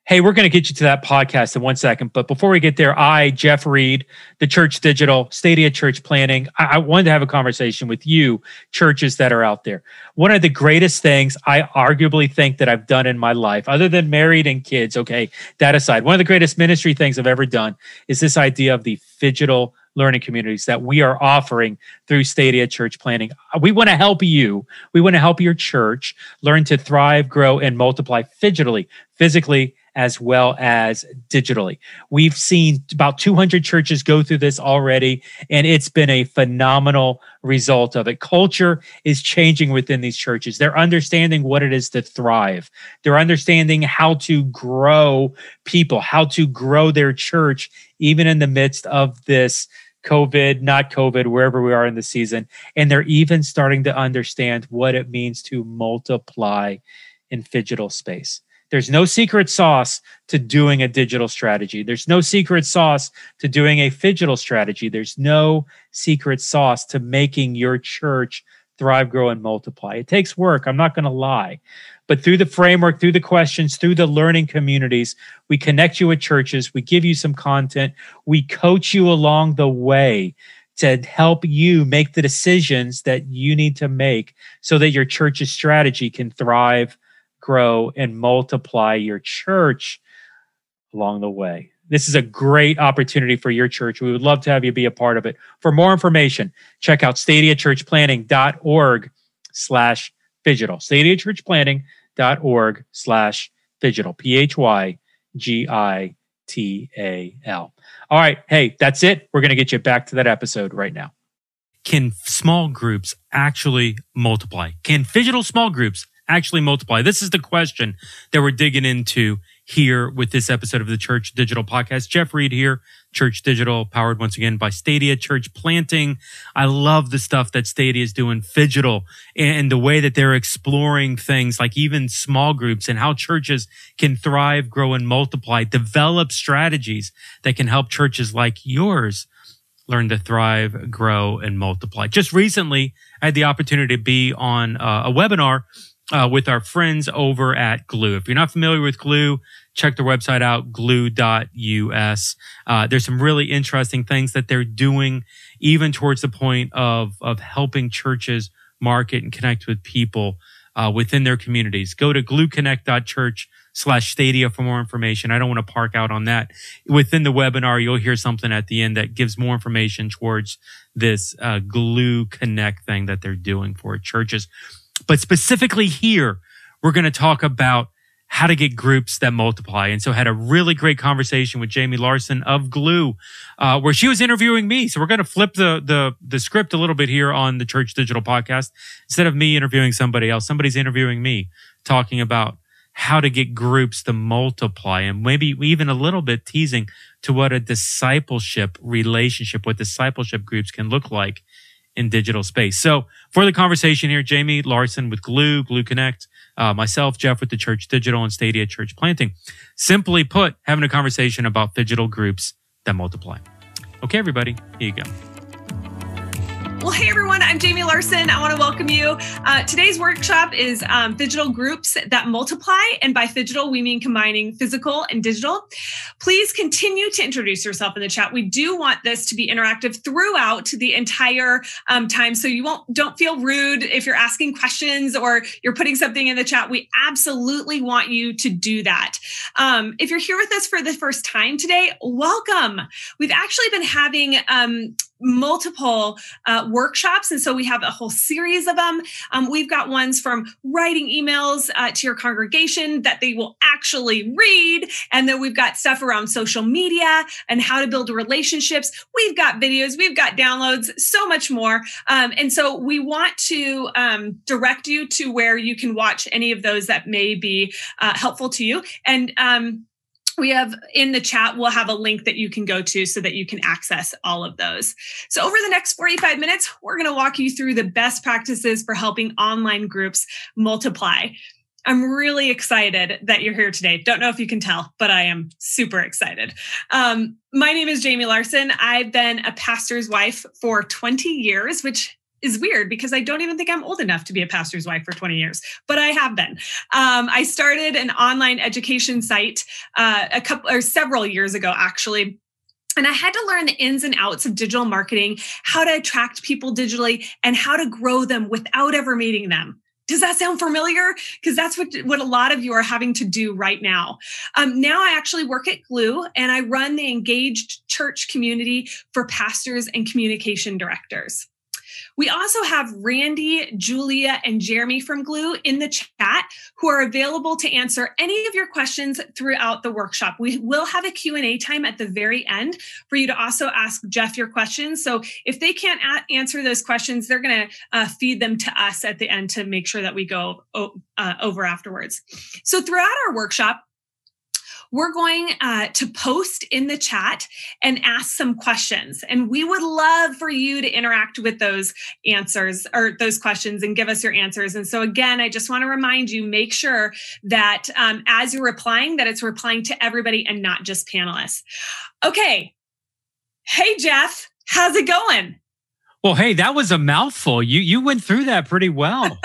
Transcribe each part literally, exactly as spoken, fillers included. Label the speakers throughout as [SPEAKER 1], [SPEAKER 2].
[SPEAKER 1] Hey, we're going to get you to that podcast in one second. But before we get there, I, Jeff Reed, the Church Digital, Stadia Church Planting, I, I wanted to have a conversation with you, churches that are out there. One of the greatest things I arguably think that I've done in my life, other than married and kids, okay, that aside, one of the greatest ministry things I've ever done is this idea of the digital learning communities that we are offering through Stadia Church Planting. We want to help you. We want to help your church learn to thrive, grow, and multiply digitally, physically, as well as digitally. We've seen about two hundred churches go through this already, and it's been a phenomenal result of it. Culture is changing within these churches. They're understanding what it is to thrive. They're understanding how to grow people, how to grow their church, even in the midst of this COVID, not COVID, wherever we are in the season. And they're even starting to understand what it means to multiply in digital space. There's no secret sauce to doing a digital strategy. There's no secret sauce to doing a digital strategy. There's no secret sauce to making your church thrive, grow, and multiply. It takes work. I'm not going to lie. But through the framework, through the questions, through the learning communities, we connect you with churches. We give you some content. We coach you along the way to help you make the decisions that you need to make so that your church's strategy can thrive, grow, and multiply your church along the way. This is a great opportunity for your church. We would love to have you be a part of it. For more information, check out stadiachurchplanting.org slash digital. stadiachurchplanting.org slash digital. P H Y G I T A L. All right. Hey, that's it. We're going to get you back to that episode right now. Can small groups actually multiply? Can digital small groups actually multiply? This is the question that we're digging into here with this episode of the Church Digital Podcast. Jeff Reed here, Church Digital, powered once again by Stadia Church Planting. I love the stuff that Stadia is doing, digital, and the way that they're exploring things like even small groups and how churches can thrive, grow, and multiply, develop strategies that can help churches like yours learn to thrive, grow, and multiply. Just recently, I had the opportunity to be on uh, a webinar Uh, with our friends over at Glue. If you're not familiar with Glue, check their website out, glue dot U S. Uh, there's some really interesting things that they're doing, even towards the point of, of helping churches market and connect with people uh, within their communities. Go to glueconnect.church slash Stadia for more information. I don't want to park out on that. Within the webinar, you'll hear something at the end that gives more information towards this uh, Glue Connect thing that they're doing for churches. But specifically here, we're going to talk about how to get groups that multiply. And so I had a really great conversation with Jamie Larson of Glue, uh, where she was interviewing me. So we're going to flip the, the, the script a little bit here on the Church Digital Podcast. Instead of me interviewing somebody else, somebody's interviewing me, talking about how to get groups to multiply, and maybe even a little bit teasing to what a discipleship relationship, what discipleship groups can look like in digital space. So for the conversation here, Jamie Larson with Glue, Glue Connect, uh, myself, Jeff with the Church Digital and Stadia Church Planting. Simply put, having a conversation about digital groups that multiply. Okay, everybody, here you go.
[SPEAKER 2] Well, hey everyone, I'm Jamie Larson. I want to welcome you. Uh, today's workshop is um, digital groups that multiply. And by digital, we mean combining physical and digital. Please continue to introduce yourself in the chat. We do want this to be interactive throughout the entire um, time. So you won't, don't feel rude if you're asking questions or you're putting something in the chat. We absolutely want you to do that. Um, if you're here with us for the first time today, welcome. We've actually been having um, multiple uh, workshops. And so we have a whole series of them. Um, we've got ones from writing emails uh, to your congregation that they will actually read. And then we've got stuff around social media and how to build relationships. We've got videos, we've got downloads, so much more. Um, and so we want to um, direct you to where you can watch any of those that may be uh, helpful to you. And um, we have in the chat, we'll have a link that you can go to so that you can access all of those. So over the next forty-five minutes, we're going to walk you through the best practices for helping online groups multiply. I'm really excited that you're here today. Don't know if you can tell, but I am super excited. Um, my name is Jamie Larson. I've been a pastor's wife for twenty years, which is weird because I don't even think I'm old enough to be a pastor's wife for twenty years, but I have been. Um, I started an online education site uh, a couple or several years ago, actually. And I had to learn the ins and outs of digital marketing, how to attract people digitally, and how to grow them without ever meeting them. Does that sound familiar? Because that's what, what a lot of you are having to do right now. Um, now I actually work at Gloo, and I run the engaged church community for pastors and communication directors. We also have Randy, Julia, and Jeremy from Gloo in the chat who are available to answer any of your questions throughout the workshop. We will have a Q and A time at the very end for you to also ask Jeff your questions. So if they can't a- answer those questions, they're going to uh, feed them to us at the end to make sure that we go o- uh, over afterwards. So throughout our workshop, we're going uh, to post in the chat and ask some questions. And we would love for you to interact with those answers or those questions and give us your answers. And so again, I just want to remind you, make sure that um, as you're replying, that it's replying to everybody and not just panelists. Okay. Hey, Jeff, how's it going?
[SPEAKER 1] Well, hey, that was a mouthful. You you went through that pretty well.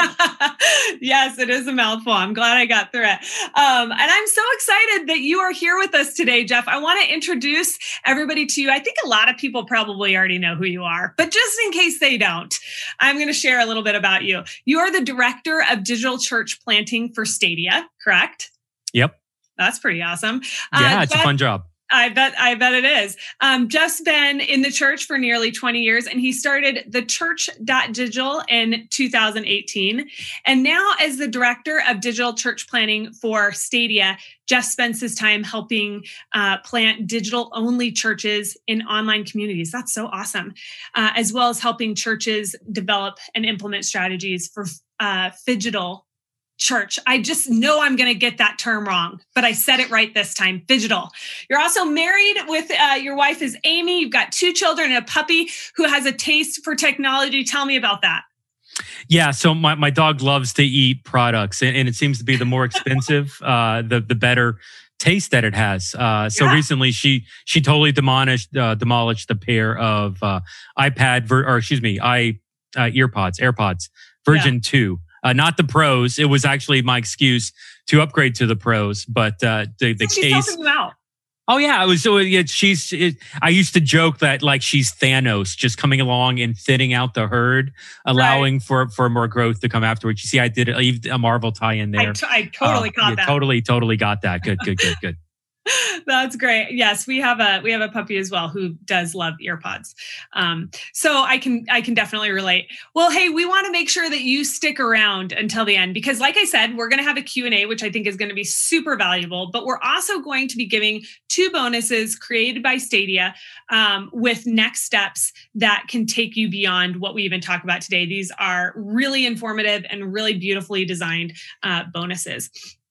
[SPEAKER 2] Yes, it is a mouthful. I'm glad I got through it. Um, and I'm so excited that you are here with us today, Jeff. I want to introduce everybody to you. I think a lot of people probably already know who you are, but just in case they don't, I'm going to share a little bit about you. You are the Director of Digital Church Planting for Stadia, correct?
[SPEAKER 1] Yep.
[SPEAKER 2] That's pretty awesome.
[SPEAKER 1] Yeah,
[SPEAKER 2] uh,
[SPEAKER 1] it's
[SPEAKER 2] Jeff,
[SPEAKER 1] a fun job.
[SPEAKER 2] I bet I bet it is. Um, Jeff's been in the church for nearly twenty years, and he started the church dot digital in two thousand eighteen. And now as the Director of Digital Church Planting for Stadia, Jeff spends his time helping uh, plant digital-only churches in online communities. That's so awesome. Uh, as well as helping churches develop and implement strategies for uh, phygital church. I just know I'm going to get that term wrong, but I said it right this time. Phygital. You're also married with uh, your wife is Amy. You've got two children and a puppy who has a taste for technology. Tell me about that.
[SPEAKER 1] Yeah, so my, my dog loves to eat products, and, and it seems to be the more expensive, uh, the the better taste that it has. Uh, so yeah. recently, she she totally demolished uh, demolished the pair of uh, iPad ver- or excuse me, i uh, earpods, AirPods version yeah. two. Uh, not the pros. It was actually my excuse to upgrade to the pros, but uh, the, the
[SPEAKER 2] she's
[SPEAKER 1] case.
[SPEAKER 2] Helping you out.
[SPEAKER 1] Oh yeah, it was. So it, she's. It, I used to joke that like she's Thanos, just coming along and thinning out the herd, allowing right. for for more growth to come afterwards. You see, I did a Marvel tie-in there.
[SPEAKER 2] I, t- I totally
[SPEAKER 1] uh,
[SPEAKER 2] caught
[SPEAKER 1] yeah,
[SPEAKER 2] that.
[SPEAKER 1] Totally, totally got that. Good, good, good, good.
[SPEAKER 2] That's great. Yes, we have a we have a puppy as well who does love earpods. Um, so I can I can definitely relate. Well, hey, we want to make sure that you stick around until the end because, like I said, we're going to have a Q and A, which I think is going to be super valuable. But we're also going to be giving two bonuses created by Stadia um, with next steps that can take you beyond what we even talk about today. These are really informative and really beautifully designed uh, bonuses.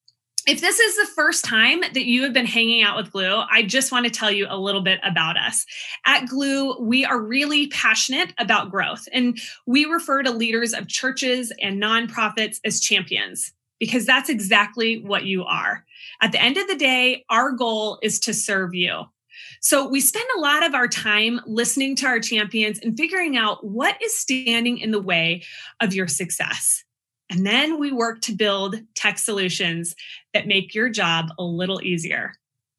[SPEAKER 2] If this is the first time that you have been hanging out with Gloo, I just want to tell you a little bit about us. At Gloo, we are really passionate about growth, and we refer to leaders of churches and nonprofits as champions because that's exactly what you are. At the end of the day, our goal is to serve you. So we spend a lot of our time listening to our champions and figuring out what is standing in the way of your success. And then we work to build tech solutions that make your job a little easier.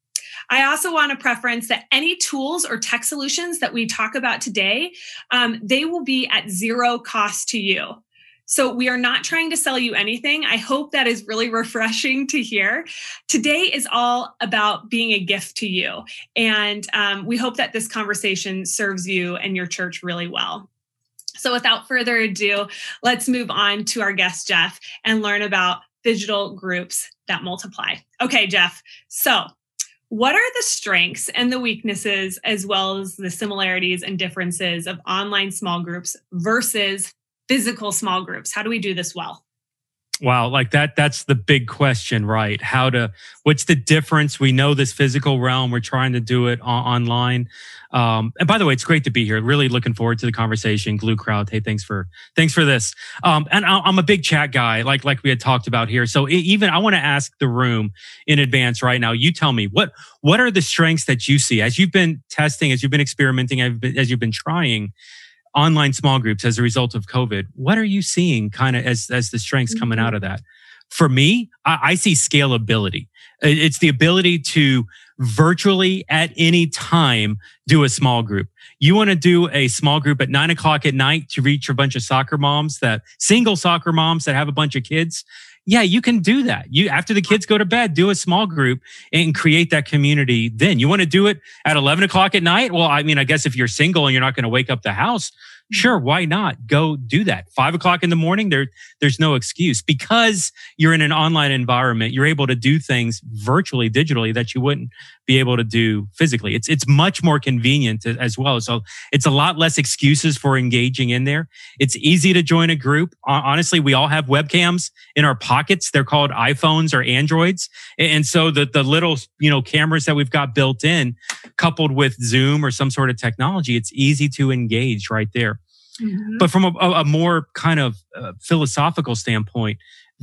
[SPEAKER 2] I also want to preference that any tools or tech solutions that we talk about today, um, they will be at zero cost to you. So we are not trying to sell you anything. I hope that is really refreshing to hear. Today is all about being a gift to you. And um, we hope that this conversation serves you and your church really well. So without further ado, let's move on to our guest, Jeff, and learn about digital groups that multiply. Okay, Jeff. So what are the strengths and the weaknesses, as well as the similarities and differences of online small groups versus physical small groups? How do we do this well?
[SPEAKER 1] Wow, like that, that's the big question, right? How to, what's the difference? We know this physical realm, we're trying to do it on, online. Um, and by the way, it's great to be here. Really looking forward to the conversation. Gloo Crowd, hey, thanks for, thanks for this. Um, and I, I'm a big chat guy, like, like we had talked about here. So even, I want to ask the room in advance right now, you tell me, what, what are the strengths that you see as you've been testing, as you've been experimenting, as you've been trying? online small groups as a result of COVID. What are you seeing kind of as, as the strengths coming out of that? For me, I, I see scalability. It's the ability to virtually at any time do a small group. You want to do a small group at nine o'clock at night to reach a bunch of soccer moms, that single soccer moms that have a bunch of kids. Yeah, you can do that. You, after the kids go to bed, do a small group and create that community. Then you want to do it at eleven o'clock at night. Well, I mean, I guess if you're single and you're not going to wake up the house, sure, why not go do that? Five o'clock in the morning, there, there's no excuse, because you're in an online environment. You're able to do things virtually, digitally, that you wouldn't be able to do physically. It's it's much more convenient as well. So it's a lot less excuses for engaging in there. It's easy to join a group. Honestly, we all have webcams in our pockets. They're called iPhones or Androids. And so the, the little, you know, cameras that we've got built in, coupled with Zoom or some sort of technology, it's easy to engage right there. Mm-hmm. But from a, a more kind of uh, philosophical standpoint,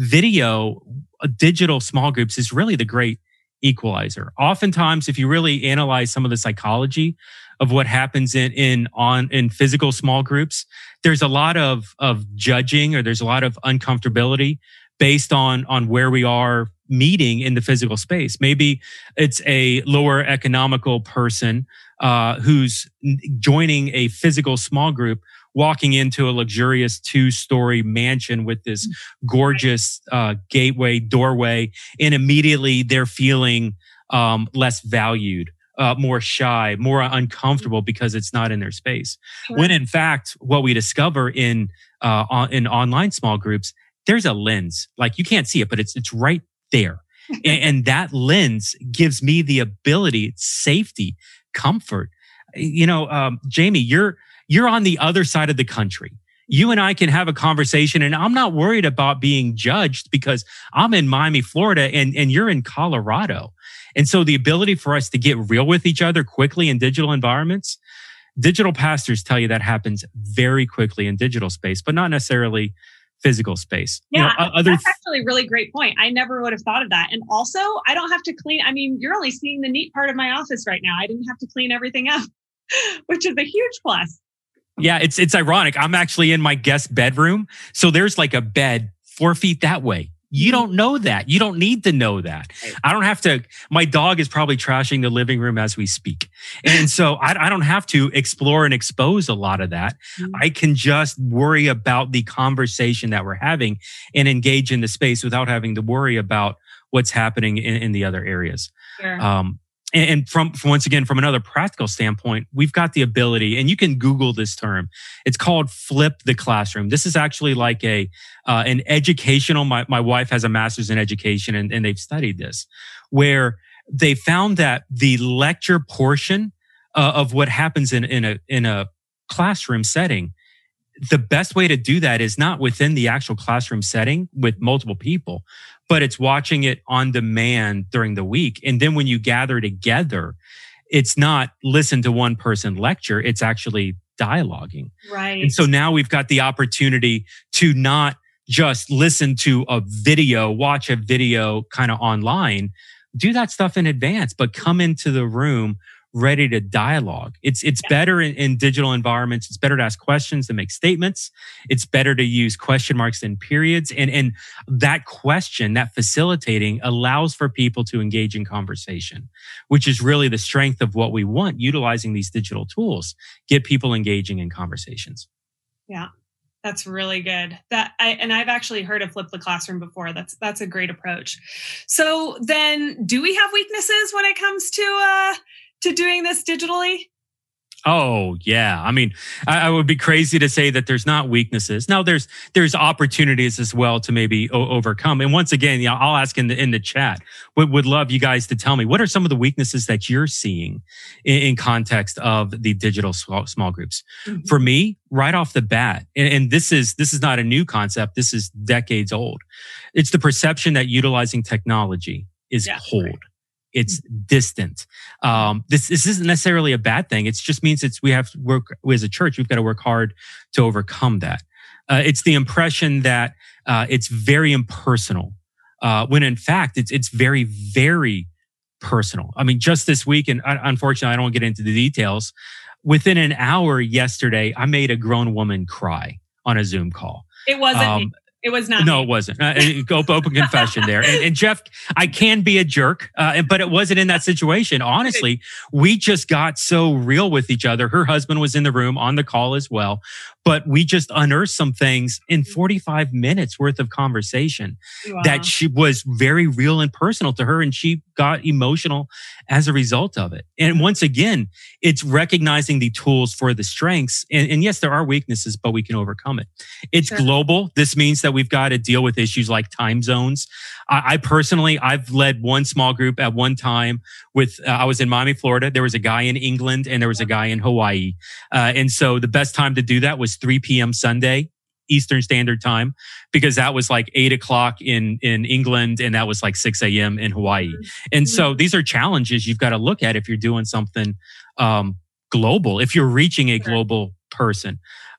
[SPEAKER 1] video, uh, digital small groups is really the great equalizer. Oftentimes, if you really analyze some of the psychology of what happens in in on in physical small groups, there's a lot of of judging, or there's a lot of uncomfortability based on on where we are meeting in the physical space. Maybe it's a lower economical person uh, who's joining a physical small group, walking into a luxurious two-story mansion with this gorgeous uh, gateway, doorway, and immediately they're feeling um, less valued, uh, more shy, more uncomfortable because it's not in their space. Sure. When in fact, what we discover in uh, on, in online small groups, there's a lens. Like, you can't see it, but it's it's right there. and, and that lens gives me the ability, safety, comfort. You know, um, Jamie, you're You're on the other side of the country. You and I can have a conversation, and I'm not worried about being judged because I'm in Miami, Florida, and, and you're in Colorado. And so the ability for us to get real with each other quickly in digital environments, digital pastors tell you that happens very quickly in digital space, but not necessarily physical space.
[SPEAKER 2] Yeah,
[SPEAKER 1] you know, other
[SPEAKER 2] that's actually a really great point. I never would have thought of that. And also, I don't have to clean. I mean, you're only seeing the neat part of my office right now. I didn't have to clean everything up, which is a huge plus.
[SPEAKER 1] Yeah, it's it's ironic. I'm actually in my guest bedroom. So there's like a bed four feet that way. You don't know that. You don't need to know that. I don't have to. My dog is probably trashing the living room as we speak. And so I, I don't have to explore and expose a lot of that. Mm-hmm. I can just worry about the conversation that we're having and engage in the space without having to worry about what's happening in, in the other areas. Sure. Um, And from, from once again, from another practical standpoint, we've got the ability, and you can Google this term. It's called flip the classroom. This is actually like a uh, an educational. My my wife has a master's in education, and, and they've studied this, where they found that the lecture portion uh, of what happens in in a in a classroom setting, the best way to do that is not within the actual classroom setting with multiple people, but it's watching it on demand during the week. And then when you gather together, it's not listen to one person lecture, it's actually dialoguing.
[SPEAKER 2] Right.
[SPEAKER 1] And so now we've got the opportunity to not just listen to a video, watch a video kind of online, do that stuff in advance, but come into the room ready to dialogue. It's it's yeah. better in, in digital environments. It's better to ask questions than make statements. It's better to use question marks than periods. And, and that question, that facilitating, allows for people to engage in conversation, which is really the strength of what we want, utilizing these digital tools, get people engaging in conversations.
[SPEAKER 2] Yeah. That's really good. That I, and I've actually heard of flip the classroom before. That's that's a great approach. So then, do we have weaknesses when it comes to uh, to doing this digitally?
[SPEAKER 1] Oh, yeah. I mean, I, I would be crazy to say that there's not weaknesses. Now, there's there's opportunities as well to maybe o- overcome. And once again, yeah, I'll ask in the in the chat. Would would love you guys to tell me, what are some of the weaknesses that you're seeing in, in context of the digital small, small groups? Mm-hmm. For me, right off the bat, and, and this is this is not a new concept. This is decades old. It's the perception that utilizing technology is yeah, cold. Right. It's distant. Um, this, this isn't necessarily a bad thing. It just means it's we have to work we as a church. We've got to work hard to overcome that. Uh, it's the impression that uh, it's very impersonal, uh, when in fact it's it's very very personal. I mean, just this week, and unfortunately, I don't get into the details. Within an hour yesterday, I made a grown woman cry on a Zoom call.
[SPEAKER 2] It wasn't um, me. It was not.
[SPEAKER 1] No,
[SPEAKER 2] me.
[SPEAKER 1] It wasn't. Uh, open confession there. And, and Jeff, I can be a jerk, uh, but it wasn't in that situation. Honestly, we just got so real with each other. Her husband was in the room on the call as well, but we just unearthed some things in forty-five minutes worth of conversation wow. that she was very real and personal to her. And she got emotional as a result of it. And once again, it's recognizing the tools for the strengths. And, and yes, there are weaknesses, but we can overcome it. It's sure. global. This means that we've got to deal with issues like time zones. I, I personally, I've led one small group at one time with, uh, I was in Miami, Florida. There was a guy in England and there was a guy in Hawaii. Uh, and so the best time to do that was three p.m. Sunday, Eastern Standard Time, because that was like eight o'clock in, in England and that was like six a.m. in Hawaii. And so these are challenges you've got to look at if you're doing something um, global, if you're reaching a global person.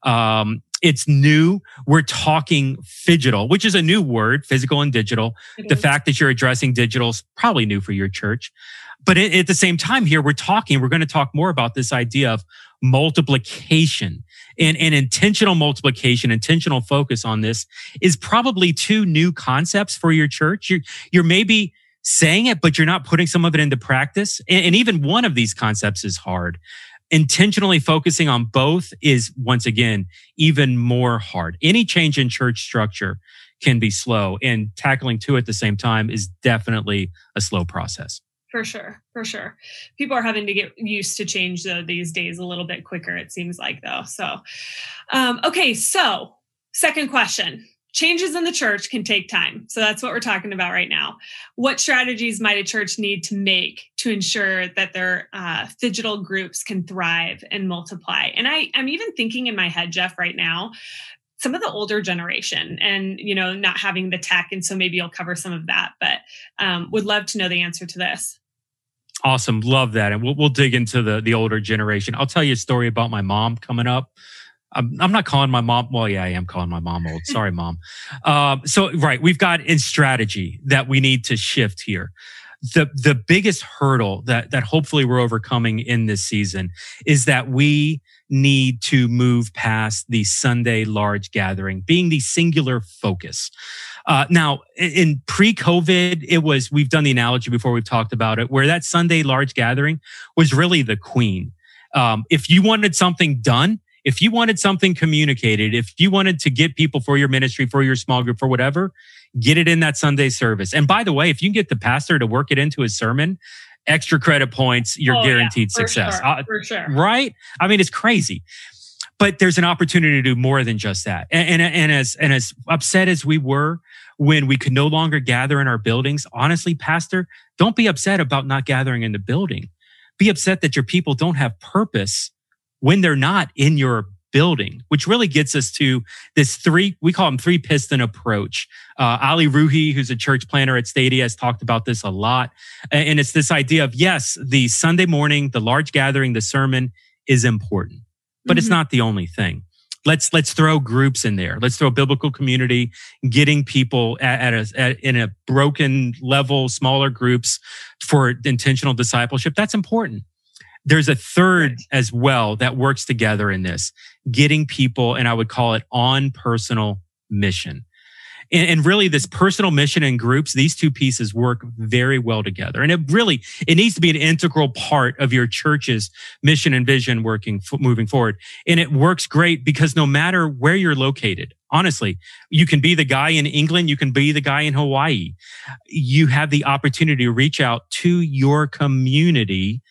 [SPEAKER 1] Um, It's new. We're talking phygital, which is a new word, physical and digital. It the is. fact that you're addressing digital is probably new for your church. But it, at the same time here, we're talking, we're going to talk more about this idea of multiplication and, and intentional multiplication, intentional focus on this is probably two new concepts for your church. You're, you're maybe saying it, but you're not putting some of it into practice. And, and even one of these concepts is hard. Intentionally focusing on both is, once again, even more hard. Any change in church structure can be slow, and tackling two at the same time is definitely a slow process.
[SPEAKER 2] For sure, for sure. People are having to get used to change though these days a little bit quicker, it seems like, though. So, um, okay, so second question. Changes in the church can take time. So that's what we're talking about right now. What strategies might a church need to make to ensure that their uh, digital groups can thrive and multiply? And I, I'm even thinking in my head, Jeff, right now, some of the older generation and, you know, not having the tech. And so maybe you'll cover some of that, but um, would love to know the answer to this.
[SPEAKER 1] Awesome. Love that. And we'll, we'll dig into the, the older generation. I'll tell you a story about my mom coming up. I'm, I'm not calling my mom. Well, yeah, I am calling my mom old. Sorry, mom. Um, so, right. We've got in strategy that we need to shift here. The, the biggest hurdle that, that hopefully we're overcoming in this season is that we need to move past the Sunday large gathering being the singular focus. Uh, now, in pre-COVID, it was, we've done the analogy before, we've talked about it, where that Sunday large gathering was really the queen. Um, if you wanted something done, if you wanted something communicated, if you wanted to get people for your ministry, for your small group, for whatever, get it in that Sunday service. And by the way, if you can get the pastor to work it into his sermon, extra credit points, you're oh, guaranteed yeah, success.
[SPEAKER 2] Sure, uh, for sure.
[SPEAKER 1] Right? I mean, it's crazy. But there's an opportunity to do more than just that. And, and, and as and as upset as we were when we could no longer gather in our buildings, honestly, Pastor, don't be upset about not gathering in the building. Be upset that your people don't have purpose when they're not in your building, which really gets us to this three, we call them three piston approach. Uh, Ali Ruhi, who's a church planner at Stadia, has talked about this a lot. And it's this idea of, yes, the Sunday morning, the large gathering, the sermon is important, but mm-hmm. it's not the only thing. Let's, let's throw groups in there. Let's throw biblical community, getting people at, at a, at, in a broken level, smaller groups for intentional discipleship. That's important. There's a third as well that works together in this, getting people, and I would call it on personal mission. And, and really this personal mission and groups, these two pieces work very well together. And it really, it needs to be an integral part of your church's mission and vision working, moving forward. And it works great because no matter where you're located, honestly, you can be the guy in England, you can be the guy in Hawaii. You have the opportunity to reach out to your community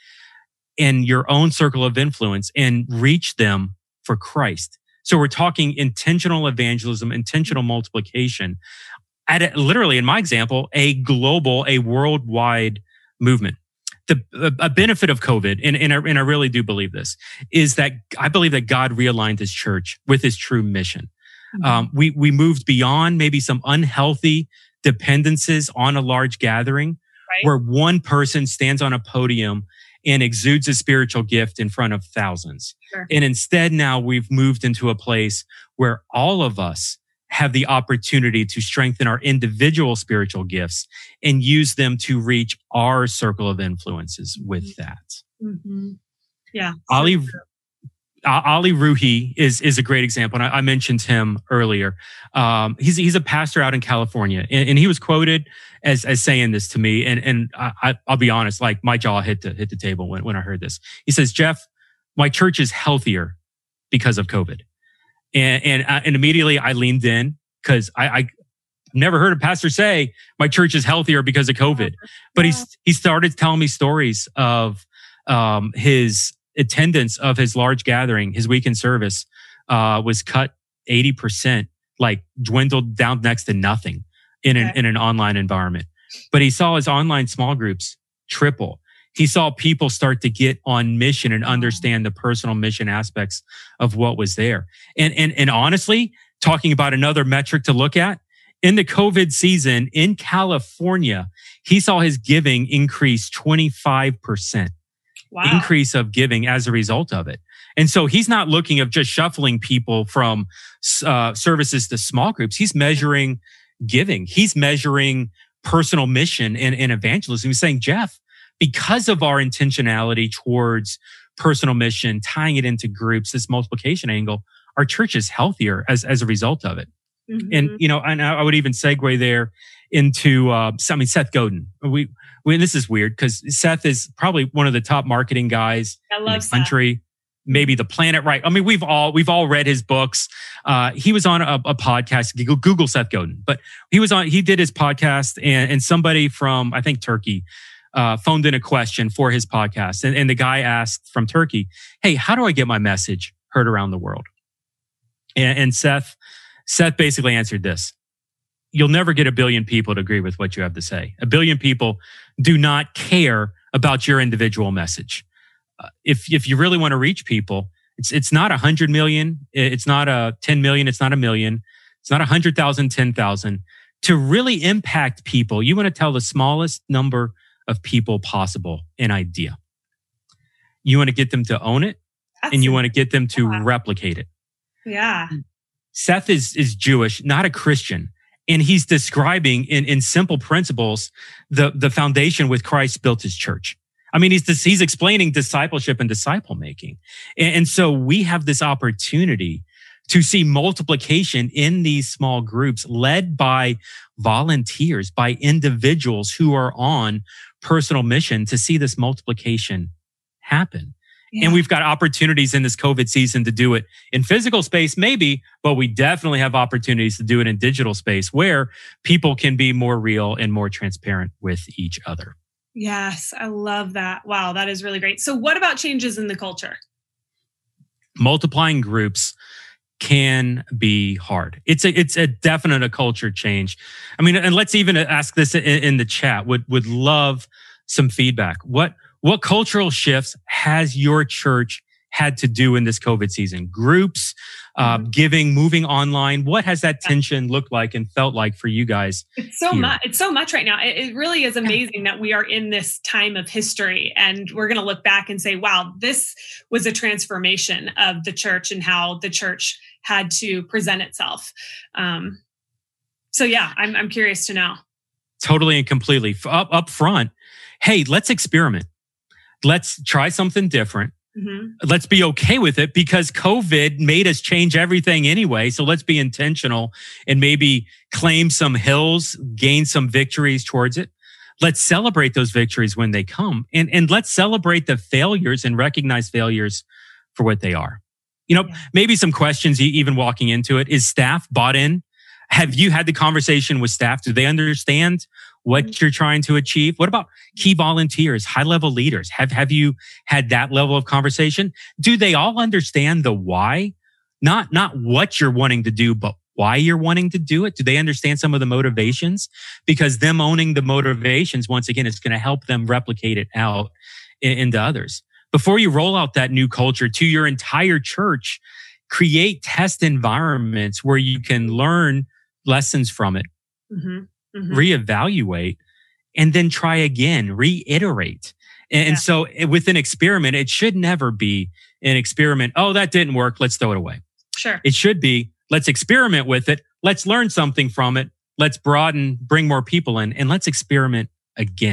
[SPEAKER 1] in your own circle of influence and reach them for Christ. So we're talking intentional evangelism, intentional multiplication at a, literally, in my example, a global, a worldwide movement. The a, a benefit of COVID, and, and, I, and I really do believe this, is that I believe that God realigned his church with his true mission. Mm-hmm. Um, we, we moved beyond maybe some unhealthy dependencies on a large gathering, right, where one person stands on a podium and exudes a spiritual gift in front of thousands. Sure. And instead now we've moved into a place where all of us have the opportunity to strengthen our individual spiritual gifts and use them to reach our circle of influences with that.
[SPEAKER 2] Mm-hmm. Yeah.
[SPEAKER 1] Ali, Uh, Ali Ruhi is is a great example, and I, I mentioned him earlier. Um, he's he's a pastor out in California, and, and he was quoted as as saying this to me, and and I, I'll be honest, like my jaw hit the hit the table when when I heard this. He says, "Jeff, my church is healthier because of COVID," and and uh, and immediately I leaned in because I. I never heard a pastor say my church is healthier because of COVID, but he he started telling me stories of um, his attendance of his large gathering, his weekend service uh, was cut eighty percent, like dwindled down next to nothing in an, in an online environment. But he saw his online small groups triple. He saw people start to get on mission and understand the personal mission aspects of what was there. And, and, and honestly, talking about another metric to look at, in the COVID season in California, he saw his giving increase twenty-five percent. Wow. Increase of giving as a result of it. And so he's not looking of just shuffling people from uh, services to small groups. He's measuring giving. He's measuring personal mission and, and evangelism. He's saying, Jeff, because of our intentionality towards personal mission, tying it into groups, this multiplication angle, our church is healthier as, as a result of it. Mm-hmm. And, you know, and I would even segue there into, uh, I mean, Seth Godin. We, we, this is weird because Seth is probably one of the top marketing guys
[SPEAKER 2] I love
[SPEAKER 1] in the country, Seth. Maybe the planet, right? I mean, we've all, we've all read his books. Uh, he was on a, a podcast, Google, Google Seth Godin, but he was on, he did his podcast and, and somebody from, I think, Turkey, uh, phoned in a question for his podcast. And, and the guy asked from Turkey, hey, how do I get my message heard around the world? And, and Seth, Seth basically answered this. You'll never get a billion people to agree with what you have to say. A billion people do not care about your individual message. Uh, if if you really want to reach people, it's it's not a hundred million, it's not a ten million, it's not a million, it's not a hundred thousand, ten thousand. To really impact people, you want to tell the smallest number of people possible an idea. You want to get them to own it, That's and you want to get them to yeah. replicate it.
[SPEAKER 2] Yeah.
[SPEAKER 1] Seth is is Jewish, not a Christian. And he's describing in, in simple principles the, the foundation with Christ built his church. I mean, he's this, he's explaining discipleship and disciple making. And, and so we have this opportunity to see multiplication in these small groups led by volunteers, by individuals who are on personal mission to see this multiplication happen. Yeah. And we've got opportunities in this COVID season to do it in physical space, maybe, but we definitely have opportunities to do it in digital space where people can be more real and more transparent with each other.
[SPEAKER 2] Yes, I love that. Wow, that is really great. So what about changes in the culture?
[SPEAKER 1] Multiplying groups can be hard. It's a it's a definite a culture change. I mean, and let's even ask this in, in the chat. Would would love some feedback. What What cultural shifts has your church had to do in this COVID season? Groups, uh, mm-hmm. giving, moving online. What has that tension looked like and felt like for you guys?
[SPEAKER 2] It's so here? much. It's so much right now. It, it really is amazing that we are in this time of history, and we're going to look back and say, "Wow, this was a transformation of the church and how the church had to present itself." Um, so, yeah, I'm I'm curious to know.
[SPEAKER 1] Totally and completely up up front. Hey, let's experiment. Let's try something different. Mm-hmm. Let's be okay with it because COVID made us change everything anyway. So let's be intentional and maybe claim some hills, gain some victories towards it. Let's celebrate those victories when they come. And, and let's celebrate the failures and recognize failures for what they are. You know, yeah. maybe some questions even walking into it. Is staff bought in? Have you had the conversation with staff? Do they understand what you're trying to achieve? What about key volunteers, high-level leaders? Have, have you had that level of conversation? Do they all understand the why? Not, not what you're wanting to do, but why you're wanting to do it? Do they understand some of the motivations? Because them owning the motivations, once again, is going to help them replicate it out in, into others. Before you roll out that new culture to your entire church, create test environments where you can learn lessons from it, mm-hmm, mm-hmm. reevaluate, and then try again, reiterate. And, yeah. and so with an experiment, it should never be an experiment. Oh, that didn't work. Let's throw it away.
[SPEAKER 2] Sure.
[SPEAKER 1] It should be, let's experiment with it. Let's learn something from it. Let's broaden, bring more people in, and let's experiment again.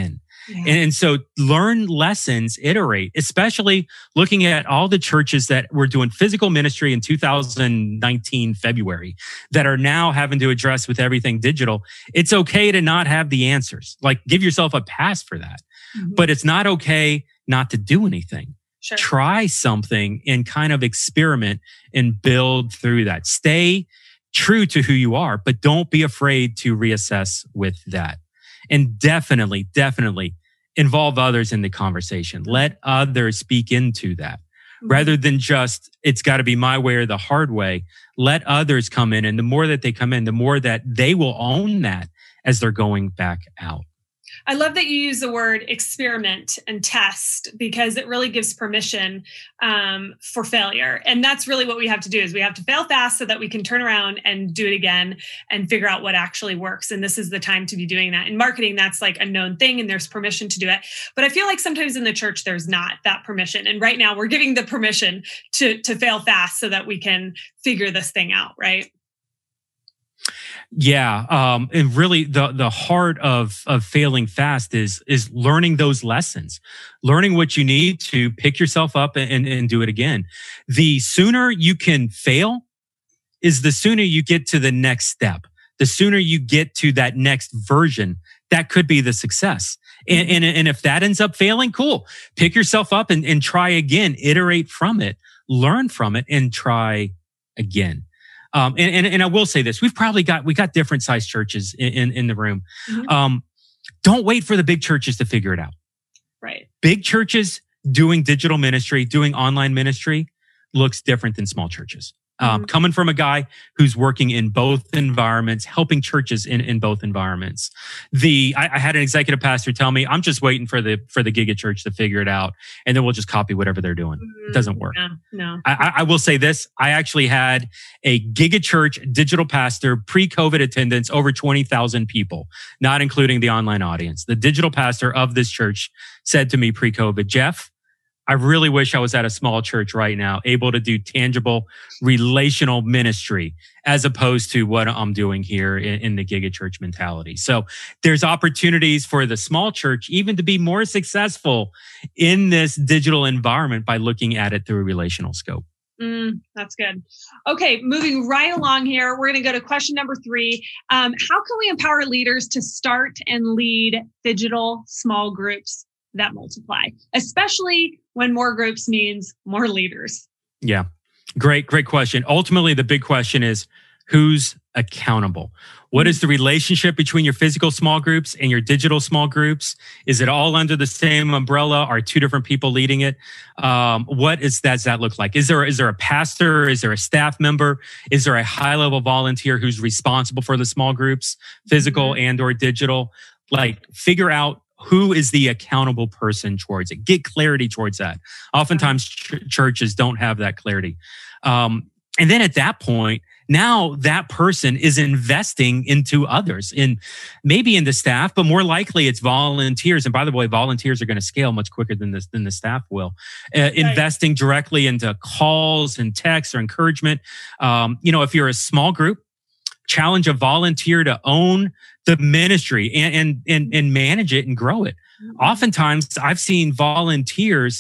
[SPEAKER 1] Yeah. And, and so learn lessons, iterate, especially looking at all the churches that were doing physical ministry in two thousand nineteen, February, that are now having to address with everything digital. It's okay to not have the answers. Like, give yourself a pass for that. Mm-hmm. But it's not okay not to do anything. Sure. Try something and kind of experiment and build through that. Stay true to who you are, but don't be afraid to reassess with that. And definitely, definitely involve others in the conversation. Let others speak into that. Mm-hmm. Rather than just, it's got to be my way or the hard way. Let others come in. And the more that they come in, the more that they will own that as they're going back out.
[SPEAKER 2] I love that you use the word experiment and test, because it really gives permission um, for failure. And that's really what we have to do, is we have to fail fast so that we can turn around and do it again and figure out what actually works. And this is the time to be doing that. In marketing, that's like a known thing and there's permission to do it. But I feel like sometimes in the church, there's not that permission. And right now we're giving the permission to, to fail fast so that we can figure this thing out, right?
[SPEAKER 1] Yeah, um, and really, the the heart of of failing fast is is learning those lessons, learning what you need to pick yourself up and, and do it again. The sooner you can fail, is the sooner you get to the next step. The sooner you get to that next version, that could be the success. And and, and if that ends up failing, cool. Pick yourself up and, and try again. Iterate from it, learn from it, and try again. Um, and, and, and I will say this, we've probably got, we got different sized churches in, in, in the room. Mm-hmm. Um, don't wait for the big churches to figure it out.
[SPEAKER 2] Right.
[SPEAKER 1] Big churches doing digital ministry, doing online ministry looks different than small churches. Um, mm-hmm. Coming from a guy who's working in both environments, helping churches in, in both environments. The I, I had an executive pastor tell me, I'm just waiting for the for the giga church to figure it out, and then we'll just copy whatever they're doing. Mm-hmm. It doesn't work.
[SPEAKER 2] No, no.
[SPEAKER 1] I, I will say this. I actually had a giga church digital pastor, pre-COVID attendance, over twenty thousand people, not including the online audience. The digital pastor of this church said to me pre-COVID, Jeff, I really wish I was at a small church right now, able to do tangible relational ministry as opposed to what I'm doing here in, in the giga church mentality. So there's opportunities for the small church even to be more successful in this digital environment by looking at it through a relational scope.
[SPEAKER 2] Mm, that's good. Okay, moving right along here, we're going to go to question number three. Um, how can we empower leaders to start and lead digital small groups that multiply, especially when more groups means more leaders?
[SPEAKER 1] Yeah, great, great question. Ultimately, the big question is, who's accountable? What is the relationship between your physical small groups and your digital small groups? Is it all under the same umbrella? Are two different people leading it? Um, what is that, does that look like? Is there, is there a pastor? Is there a staff member? Is there a high-level volunteer who's responsible for the small groups, physical mm-hmm. and or digital? Like, figure out who is the accountable person towards it. Get clarity towards that. Oftentimes, ch- churches don't have that clarity. Um, and then at that point, now that person is investing into others, in maybe in the staff, but more likely it's volunteers. And by the way, volunteers are going to scale much quicker than this than the staff will. Uh, right. Investing directly into calls and texts or encouragement. Um, you know, if you're a small group, challenge a volunteer to own the ministry and, and, and, and manage it and grow it. Mm-hmm. Oftentimes, I've seen volunteers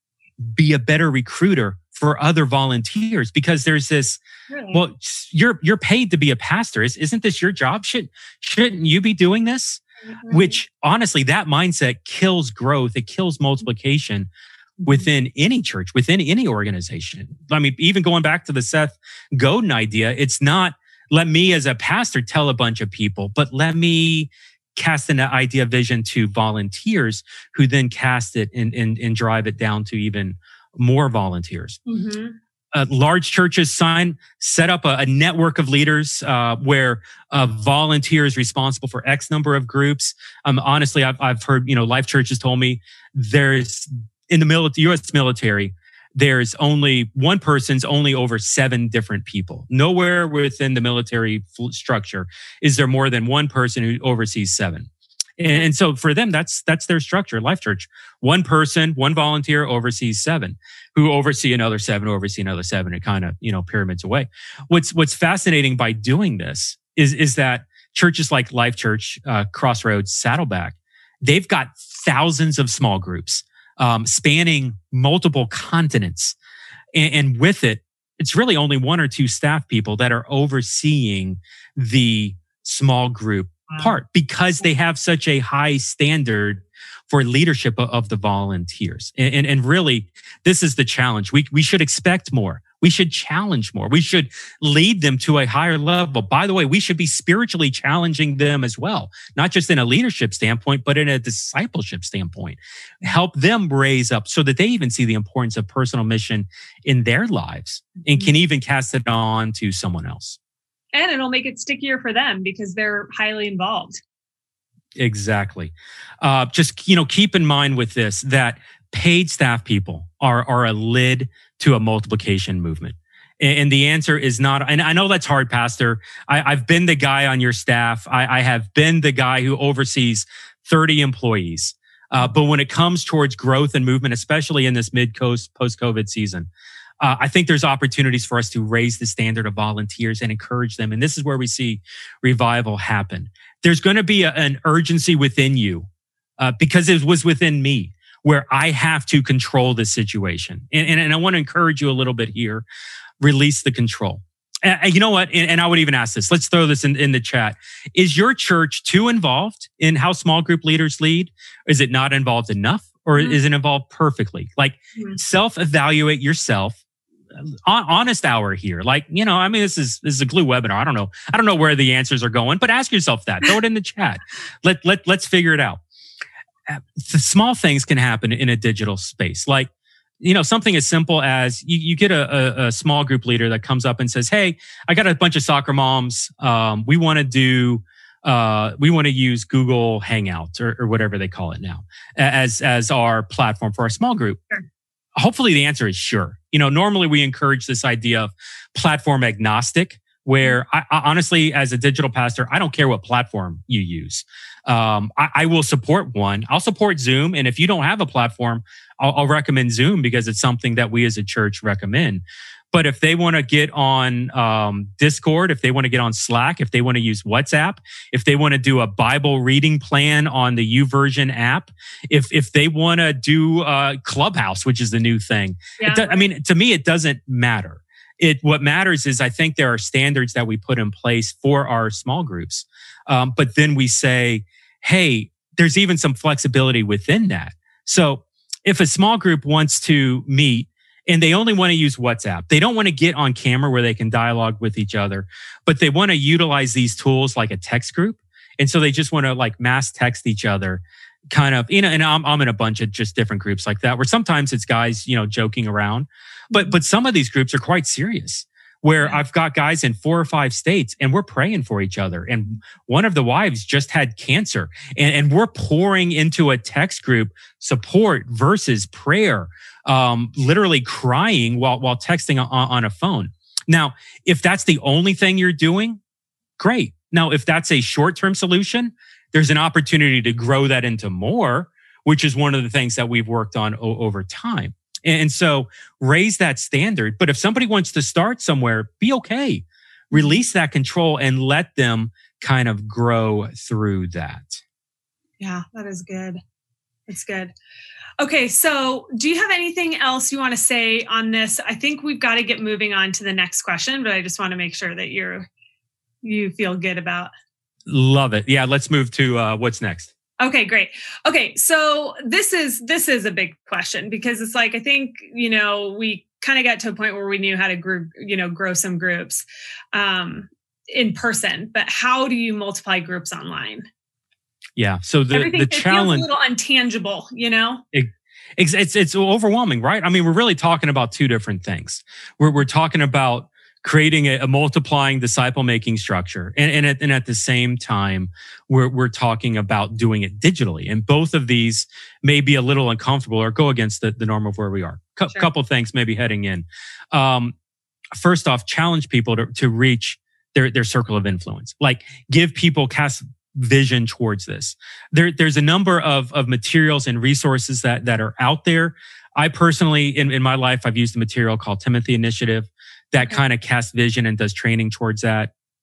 [SPEAKER 1] be a better recruiter for other volunteers because there's this, really? well, you're, you're paid to be a pastor. Isn't this your job? Should, shouldn't you be doing this? Mm-hmm. Which honestly, that mindset kills growth. It kills multiplication mm-hmm. within any church, within any organization. I mean, even going back to the Seth Godin idea, it's not, let me as a pastor tell a bunch of people, but let me cast an idea, vision to volunteers who then cast it and, and, and drive it down to even more volunteers. Mm-hmm. Uh, large churches sign, set up a, a network of leaders uh, where a volunteer is responsible for X number of groups. Um, honestly, I've, I've heard, you know, Life Church has told me there's in the military, U S military, there's only one person's only over seven different people. Nowhere within the military structure is there more than one person who oversees seven. And, and so for them, that's that's their structure. Life Church, one person, one volunteer oversees seven, who oversee another seven, who oversee another seven. It kind of, you know, pyramids away. What's what's fascinating by doing this is is that churches like Life Church, uh, Crossroads, Saddleback, they've got thousands of small groups um, spanning multiple continents. And, and with it, it's really only one or two staff people that are overseeing the small group wow. part because they have such a high standard for leadership of the volunteers. And, and, and really, this is the challenge. We, we should expect more. We should challenge more. We should lead them to a higher level. By the way, we should be spiritually challenging them as well, not just in a leadership standpoint, but in a discipleship standpoint. Help them raise up so that they even see the importance of personal mission in their lives and can even cast it on to someone else.
[SPEAKER 2] And it'll make it stickier for them because they're highly involved.
[SPEAKER 1] Exactly. Uh, just, you know, keep in mind with this that paid staff people are, are a lid to a multiplication movement. And, and the answer is not, and I know that's hard, Pastor. I, I've been the guy on your staff. I, I have been the guy who oversees thirty employees. Uh, but when it comes towards growth and movement, especially in this mid-coast post-COVID season, Uh, I think there's opportunities for us to raise the standard of volunteers and encourage them. And this is where we see revival happen. There's going to be a, an urgency within you uh, because it was within me where I have to control this situation. And, and, and I want to encourage you a little bit here. Release the control. And you know what? And, and I would even ask this. Let's throw this in, in the chat. Is your church too involved in how small group leaders lead? Is it not involved enough? Or mm-hmm. is it involved perfectly? Like mm-hmm. self-evaluate yourself. Honest hour here. Like, you know, I mean, this is, this is a Glue webinar. I don't know. I don't know where the answers are going, but ask yourself that. Throw it in the chat. Let, let, let's figure it out. The small things can happen in a digital space. Like, you know, something as simple as you, you get a, a, a small group leader that comes up and says, hey, I got a bunch of soccer moms. Um, we want to do, uh, we want to use Google Hangouts or, or whatever they call it now as, as our platform for our small group. Sure. Hopefully the answer is sure. You know, normally we encourage this idea of platform agnostic, where I, I honestly, as a digital pastor, I don't care what platform you use. Um, I, I will support one. I'll support Zoom. And if you don't have a platform, I'll, I'll recommend Zoom because it's something that we as a church recommend. But if they want to get on um, Discord, if they want to get on Slack, if they want to use WhatsApp, if they want to do a Bible reading plan on the YouVersion app, if if they want to do uh, Clubhouse, which is the new thing, yeah. do, I mean, to me, it doesn't matter. It what matters is I think there are standards that we put in place for our small groups, um, but then we say, hey, there's even some flexibility within that. So if a small group wants to meet and they only want to use WhatsApp, they don't want to get on camera where they can dialogue with each other, but they want to utilize these tools like a text group. And so they just want to like mass text each other kind of, you know, and I'm, I'm in a bunch of just different groups like that where sometimes it's guys, you know, joking around, but, but some of these groups are quite serious where I've got guys in four or five states and we're praying for each other. And one of the wives just had cancer and, and we're pouring into a text group support versus prayer. Um, literally crying while while texting on, on a phone. Now, if that's the only thing you're doing, great. Now, if that's a short-term solution, there's an opportunity to grow that into more, which is one of the things that we've worked on o- over time. And, and so raise that standard. But if somebody wants to start somewhere, be okay. Release that control and let them kind of grow through that.
[SPEAKER 2] Yeah, that is good. It's good. Okay, so do you have anything else you want to say on this? I think we've got to get moving on to the next question, but I just want to make sure that you're you feel good about.
[SPEAKER 1] Love it. Yeah, let's move to uh, what's next.
[SPEAKER 2] Okay, great. Okay, so this is this is a big question because it's like I think you know we kind of got to a point where we knew how to group you know grow some groups um, in person, but how do you multiply groups online?
[SPEAKER 1] Yeah. So the,
[SPEAKER 2] Everything,
[SPEAKER 1] the
[SPEAKER 2] it
[SPEAKER 1] challenge
[SPEAKER 2] feels a little untangible, you know?
[SPEAKER 1] It, it's, it's, it's overwhelming, right? I mean, we're really talking about two different things. We're, we're talking about creating a, a multiplying disciple making structure. And, and, at, and at the same time, we're, we're talking about doing it digitally. And both of these may be a little uncomfortable or go against the, the norm of where we are. A sure. couple things maybe heading in. Um, first off, challenge people to, to reach their, their circle of influence. Like give people cast vision towards this. There, there's a number of, of materials and resources that, that are out there. I personally, in, in my life, I've used a material called Timothy Initiative that okay. kind of casts vision and does training towards that.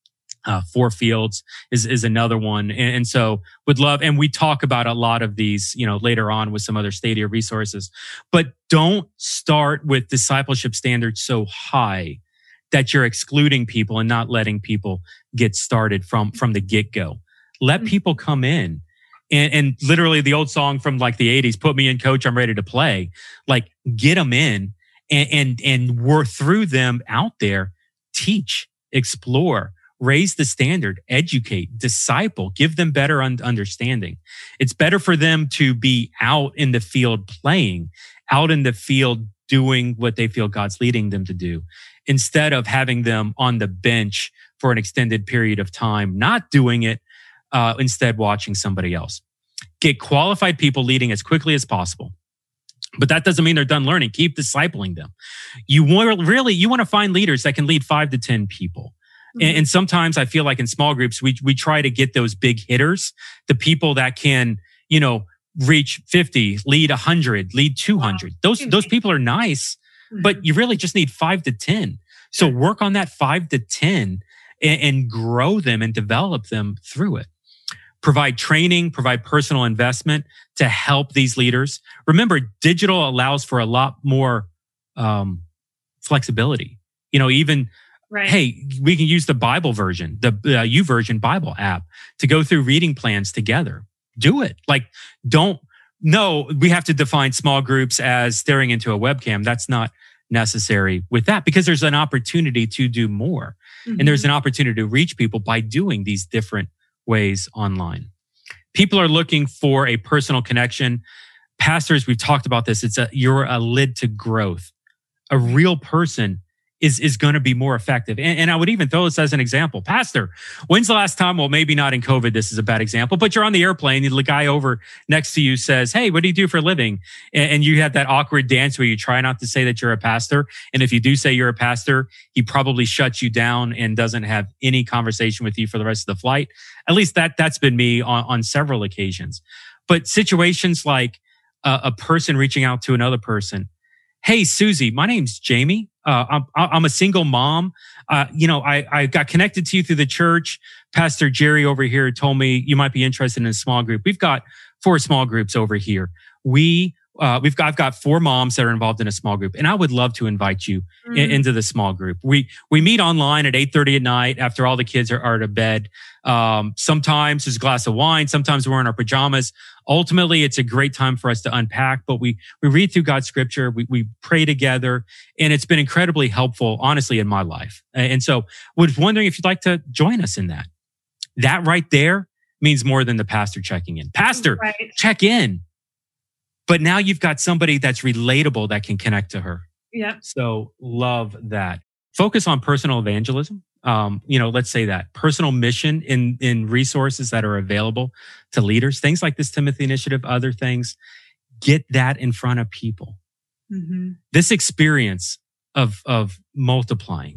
[SPEAKER 3] Uh, Four Fields is is another one, and, and so would love. And we talk about a lot of these, you know, later on with some other Stadia resources. But don't start with discipleship standards so high that you're excluding people and not letting people get started from from the get go. Let mm-hmm. people come in, and and literally the old song from like the eighties, "Put me in, coach, I'm ready to play." Like get them in, and and and work through them out there. Teach, explore. Raise the standard, educate, disciple, give them better un- understanding. It's better for them to be out in the field playing, out in the field doing what they feel God's leading them to do, instead of having them on the bench for an extended period of time, not doing it, uh, instead watching somebody else. Get qualified people leading as quickly as possible. But that doesn't mean they're done learning. Keep discipling them. You want really, you want to find leaders that can lead five to ten people. And, and sometimes I feel like in small groups, we we try to get those big hitters, the people that can, you know, reach fifty, lead one hundred, lead two hundred. Those those people are nice, but you really just need five to ten. So work on that five to ten and, and grow them and develop them through it. Provide training, provide personal investment to help these leaders. Remember, digital allows for a lot more um, flexibility. You know, even Right. Hey, we can use the Bible version, the uh, YouVersion Bible app to go through reading plans together. Do it. Like, don't, no, we have to define small groups as staring into a webcam. That's not necessary with that because there's an opportunity to do more. Mm-hmm. And there's an opportunity to reach people by doing these different ways online. People are looking for a personal connection. Pastors, we've talked about this. It's a, you're a lid to growth. A real person is, is going to be more effective. And, and I would even throw this as an example. Pastor, when's the last time, well, maybe not in COVID, this is a bad example, but you're on the airplane and the guy over next to you says, hey, what do you do for a living? And, and you have that awkward dance where you try not to say that you're a pastor. And if you do say you're a pastor, he probably shuts you down and doesn't have any conversation with you for the rest of the flight. At least that, that's been me on, on several occasions. But situations like a, a person reaching out to another person, hey, Susie, my name's Jamie. Uh, I'm, I'm a single mom. Uh, you know, I, I got connected to you through the church. Pastor Jerry over here told me you might be interested in a small group. We've got four small groups over here. We, uh, we've got, I've got four moms that are involved in a small group, and I would love to invite you mm-hmm. in, into the small group. We we meet online at eight thirty at night after all the kids are, are to bed. Um, sometimes there's a glass of wine. Sometimes we're in our pajamas. Ultimately, it's a great time for us to unpack, but we we read through God's scripture, we we pray together, and it's been incredibly helpful, honestly, in my life. And so was wondering if you'd like to join us in that. That right there means more than the pastor checking in. Pastor, right. Check in. But now you've got somebody that's relatable that can connect to her.
[SPEAKER 2] Yeah.
[SPEAKER 3] So love that. Focus on personal evangelism. Um, you know, let's say that personal mission in, in resources that are available to leaders, things like this Timothy Initiative, other things, get that in front of people. Mm-hmm. This experience of, of multiplying,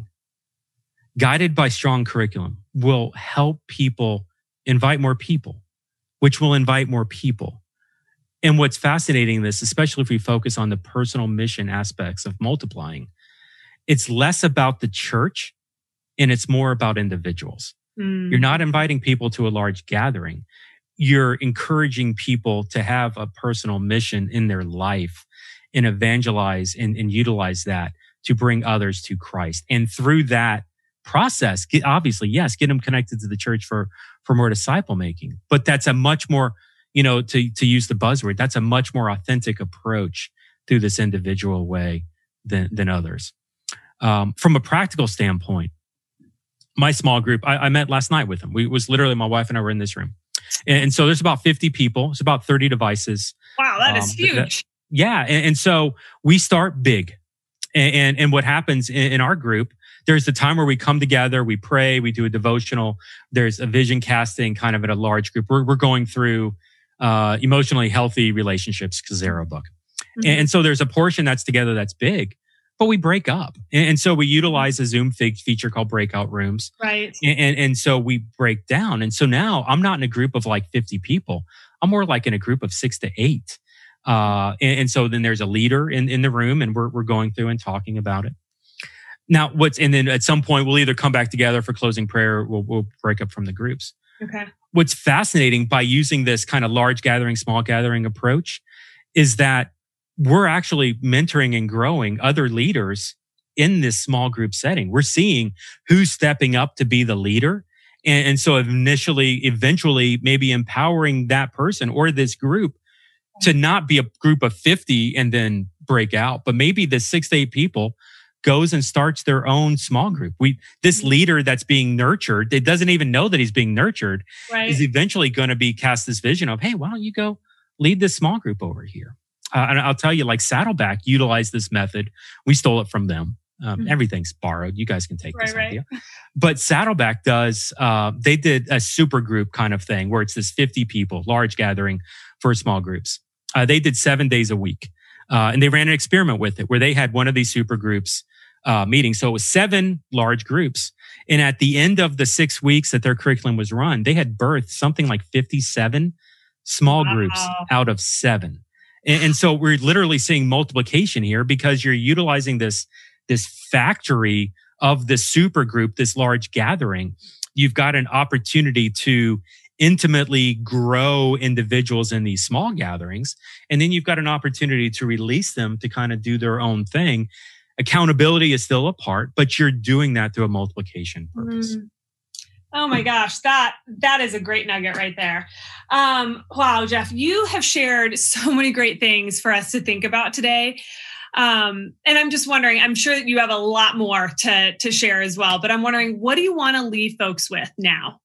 [SPEAKER 3] guided by strong curriculum, will help people invite more people, which will invite more people. And what's fascinating in this, especially if we focus on the personal mission aspects of multiplying, it's less about the church and it's more about individuals. Mm. You're not inviting people to a large gathering. You're encouraging people to have a personal mission in their life and evangelize and, and utilize that to bring others to Christ. And through that process, get, obviously, yes, get them connected to the church for, for more disciple making. But that's a much more, you know, to, to use the buzzword, that's a much more authentic approach through this individual way than, than others. Um, from a practical standpoint, my small group, I, I met last night with them. We it was literally my wife and I were in this room. And, and so there's about fifty people. It's about thirty devices.
[SPEAKER 2] Wow, that um, is huge. That,
[SPEAKER 3] yeah. And, and so we start big. And, and, and what happens in, in our group, there's the time where we come together, we pray, we do a devotional. There's a vision casting kind of at a large group. We're, we're going through uh, emotionally healthy relationships, Kazero book. Mm-hmm. And, and so there's a portion that's together that's big. But we break up. And, and so we utilize a Zoom fig feature called breakout rooms.
[SPEAKER 2] Right.
[SPEAKER 3] And, and, and so we break down. And so now I'm not in a group of like fifty people. I'm more like in a group of six to eight. Uh, and, and so then there's a leader in, in the room and we're, we're going through and talking about it. Now, what's and then at some point we'll either come back together for closing prayer, or we'll, we'll break up from the groups.
[SPEAKER 2] Okay.
[SPEAKER 3] What's fascinating by using this kind of large gathering, small gathering approach is that we're actually mentoring and growing other leaders in this small group setting. We're seeing who's stepping up to be the leader. And, and so initially, eventually, maybe empowering that person or this group to not be a group of fifty and then break out, but maybe the six to eight people goes and starts their own small group. We this leader that's being nurtured, it doesn't even know that he's being nurtured,
[SPEAKER 2] right.
[SPEAKER 3] is eventually going to be cast this vision of, hey, why don't you go lead this small group over here? Uh, and I'll tell you, like Saddleback utilized this method. We stole it from them. Um, mm-hmm. Everything's borrowed. You guys can take
[SPEAKER 2] right,
[SPEAKER 3] this
[SPEAKER 2] right.
[SPEAKER 3] idea. But Saddleback does, uh, they did a super group kind of thing where it's this fifty people, large gathering for small groups. Uh, they did seven days a week. Uh, and they ran an experiment with it where they had one of these super groups uh, meetings. So it was seven large groups. And at the end of the six weeks that their curriculum was run, they had birthed something like fifty-seven small wow. groups out of seven. And, and so we're literally seeing multiplication here because you're utilizing this, this factory of this super group, this large gathering. You've got an opportunity to intimately grow individuals in these small gatherings. And then you've got an opportunity to release them to kind of do their own thing. Accountability is still a part, but you're doing that through a multiplication purpose. Mm.
[SPEAKER 2] Oh my gosh, that that is a great nugget right there. Um, wow, Jeff, you have shared so many great things for us to think about today. Um, and I'm just wondering, I'm sure that you have a lot more to, to share as well, but I'm wondering, what do you want to leave folks with now?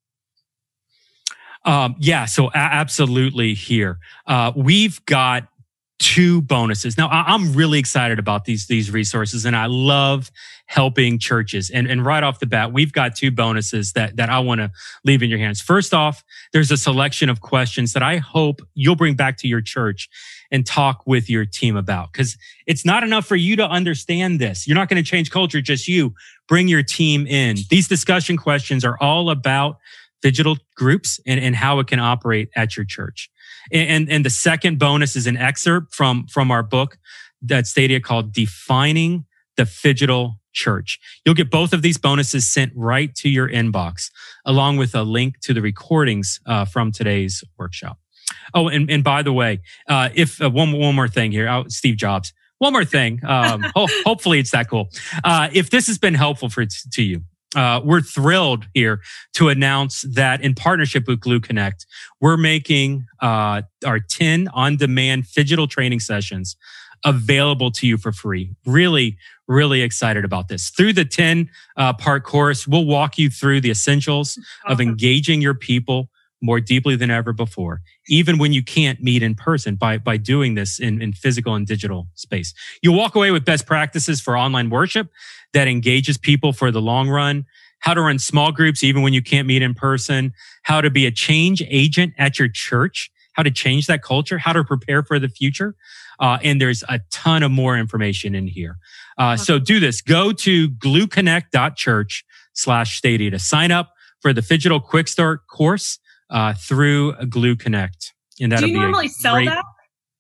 [SPEAKER 3] Um, yeah, so a- absolutely here. Uh, we've got two bonuses. Now, I- I'm really excited about these, these resources, and I love helping churches. And, and right off the bat, we've got two bonuses that, that I want to leave in your hands. First off, there's a selection of questions that I hope you'll bring back to your church and talk with your team about, because it's not enough for you to understand this. You're not going to change culture, just you. Bring your team in. These discussion questions are all about digital groups and, and how it can operate at your church. And, and, and the second bonus is an excerpt from, from our book at Stadia called Defining the Phygital Church. You'll get both of these bonuses sent right to your inbox, along with a link to the recordings uh, from today's workshop. Oh, and, and by the way, uh, if uh, one, one more thing here, oh, Steve Jobs, one more thing. Um, ho- hopefully it's that cool. Uh, if this has been helpful for to you, Uh, we're thrilled here to announce that in partnership with Glue Connect, we're making uh, our ten on-demand Phygital training sessions available to you for free. Really, really excited about this. Through the ten-part uh, course, we'll walk you through the essentials of engaging your people more deeply than ever before, even when you can't meet in person, by, by doing this in, in physical and digital space. You'll walk away with best practices for online worship that engages people for the long run, how to run small groups even when you can't meet in person, how to be a change agent at your church, how to change that culture, how to prepare for the future. Uh, and there's a ton of more information in here. Uh, so do this. Go to glueconnect.church slash Stadia to sign up for the Phygital Quick Start course uh, through Glue Connect. And that'll
[SPEAKER 2] do you
[SPEAKER 3] be
[SPEAKER 2] normally sell
[SPEAKER 3] great-
[SPEAKER 2] that?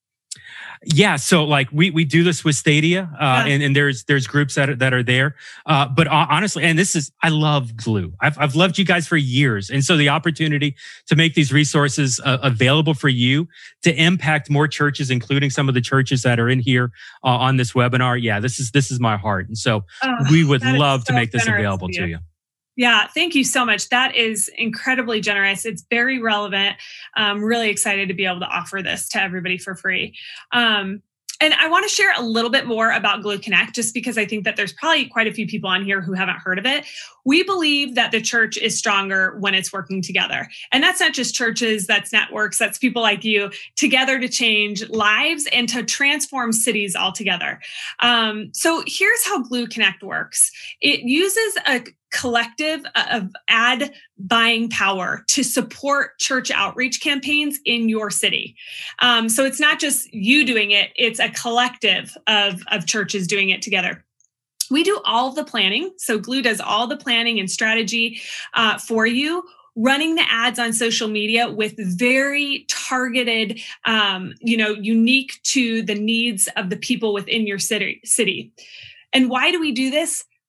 [SPEAKER 3] Yeah, so like we we do this with Stadia, uh, yeah. and, and there's there's groups that are, that are there. Uh, but honestly, and this is, I love Glue. I've I've loved you guys for years, and so the opportunity to make these resources uh, available for you to impact more churches, including some of the churches that are in here uh, on this webinar. Yeah, this is this is my heart, and so oh, we would love so to make this available to you.
[SPEAKER 2] Yeah, thank you so much. That is incredibly generous. It's very relevant. I'm really excited to be able to offer this to everybody for free. Um, and I want to share a little bit more about Glue Connect, just because I think that there's probably quite a few people on here who haven't heard of it. We believe that the church is stronger when it's working together. And that's not just churches, that's networks, that's people like you together to change lives and to transform cities altogether. Um, so here's how Glue Connect works. It uses a collective of ad buying power to support church outreach campaigns in your city. Um, so it's not just you doing it, it's a collective of, of churches doing it together. We do all of the planning. So Glue does all the planning and strategy uh, for you, running the ads on social media with very targeted, um, you know, unique to the needs of the people within your city. city. And why do we do this?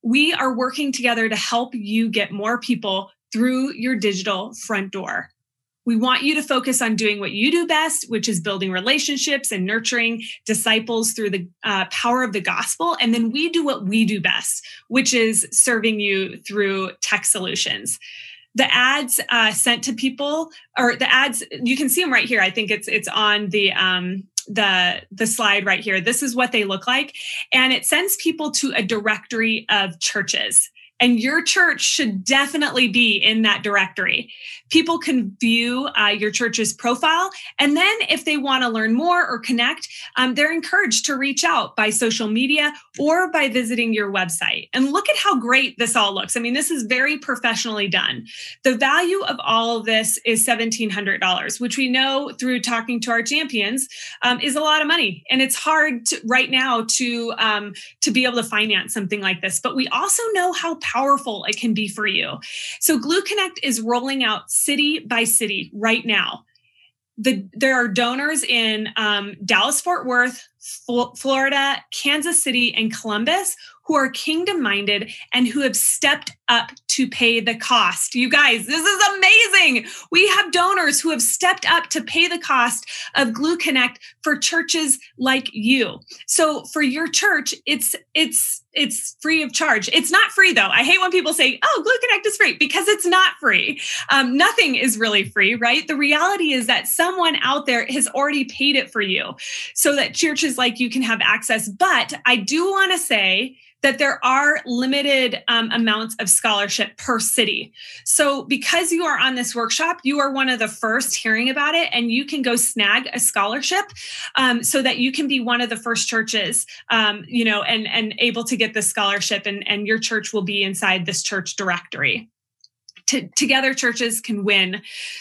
[SPEAKER 2] we are working together to help you get more people through your digital front door. We want you to focus on doing what you do best, which is building relationships and nurturing disciples through the uh, power of the gospel. And then we do what we do best, which is serving you through tech solutions. The ads uh, sent to people, or the ads, you can see them right here. I think it's it's on the um, the the slide right here. This is what they look like, and it sends people to a directory of churches. And your church should definitely be in that directory. People can view uh, your church's profile. And then if they want to learn more or connect, um, they're encouraged to reach out by social media or by visiting your website. And look at how great this all looks. I mean, this is very professionally done. The value of all of this is seventeen hundred dollars, which we know through talking to our champions um, is a lot of money. And it's hard to, right now to, um, to be able to finance something like this. But we also know how powerful it can be for you. So Glue Connect is rolling out city by city right now. The, there are donors in um, Dallas, Fort Worth, F- Florida, Kansas City, and Columbus who are kingdom-minded and who have stepped up to pay the cost. You guys, this is amazing. We have donors who have stepped up to pay the cost of Glue Connect for churches like you. So for your church, it's it's it's free of charge. It's not free though. I hate when people say, "Oh, Glue Connect is free," because it's not free. Um, nothing is really free, right? The reality is that someone out there has already paid it for you, so that churches like you can have access. But I do want to say that there are limited um, amounts of scholarship per city. So because you are on this workshop, you are one of the first hearing about it, and you can go snag a scholarship um, so that you can be one of the first churches, um, you know, and, and able to get the scholarship, and, and your church will be inside this church directory. To, together, churches can win,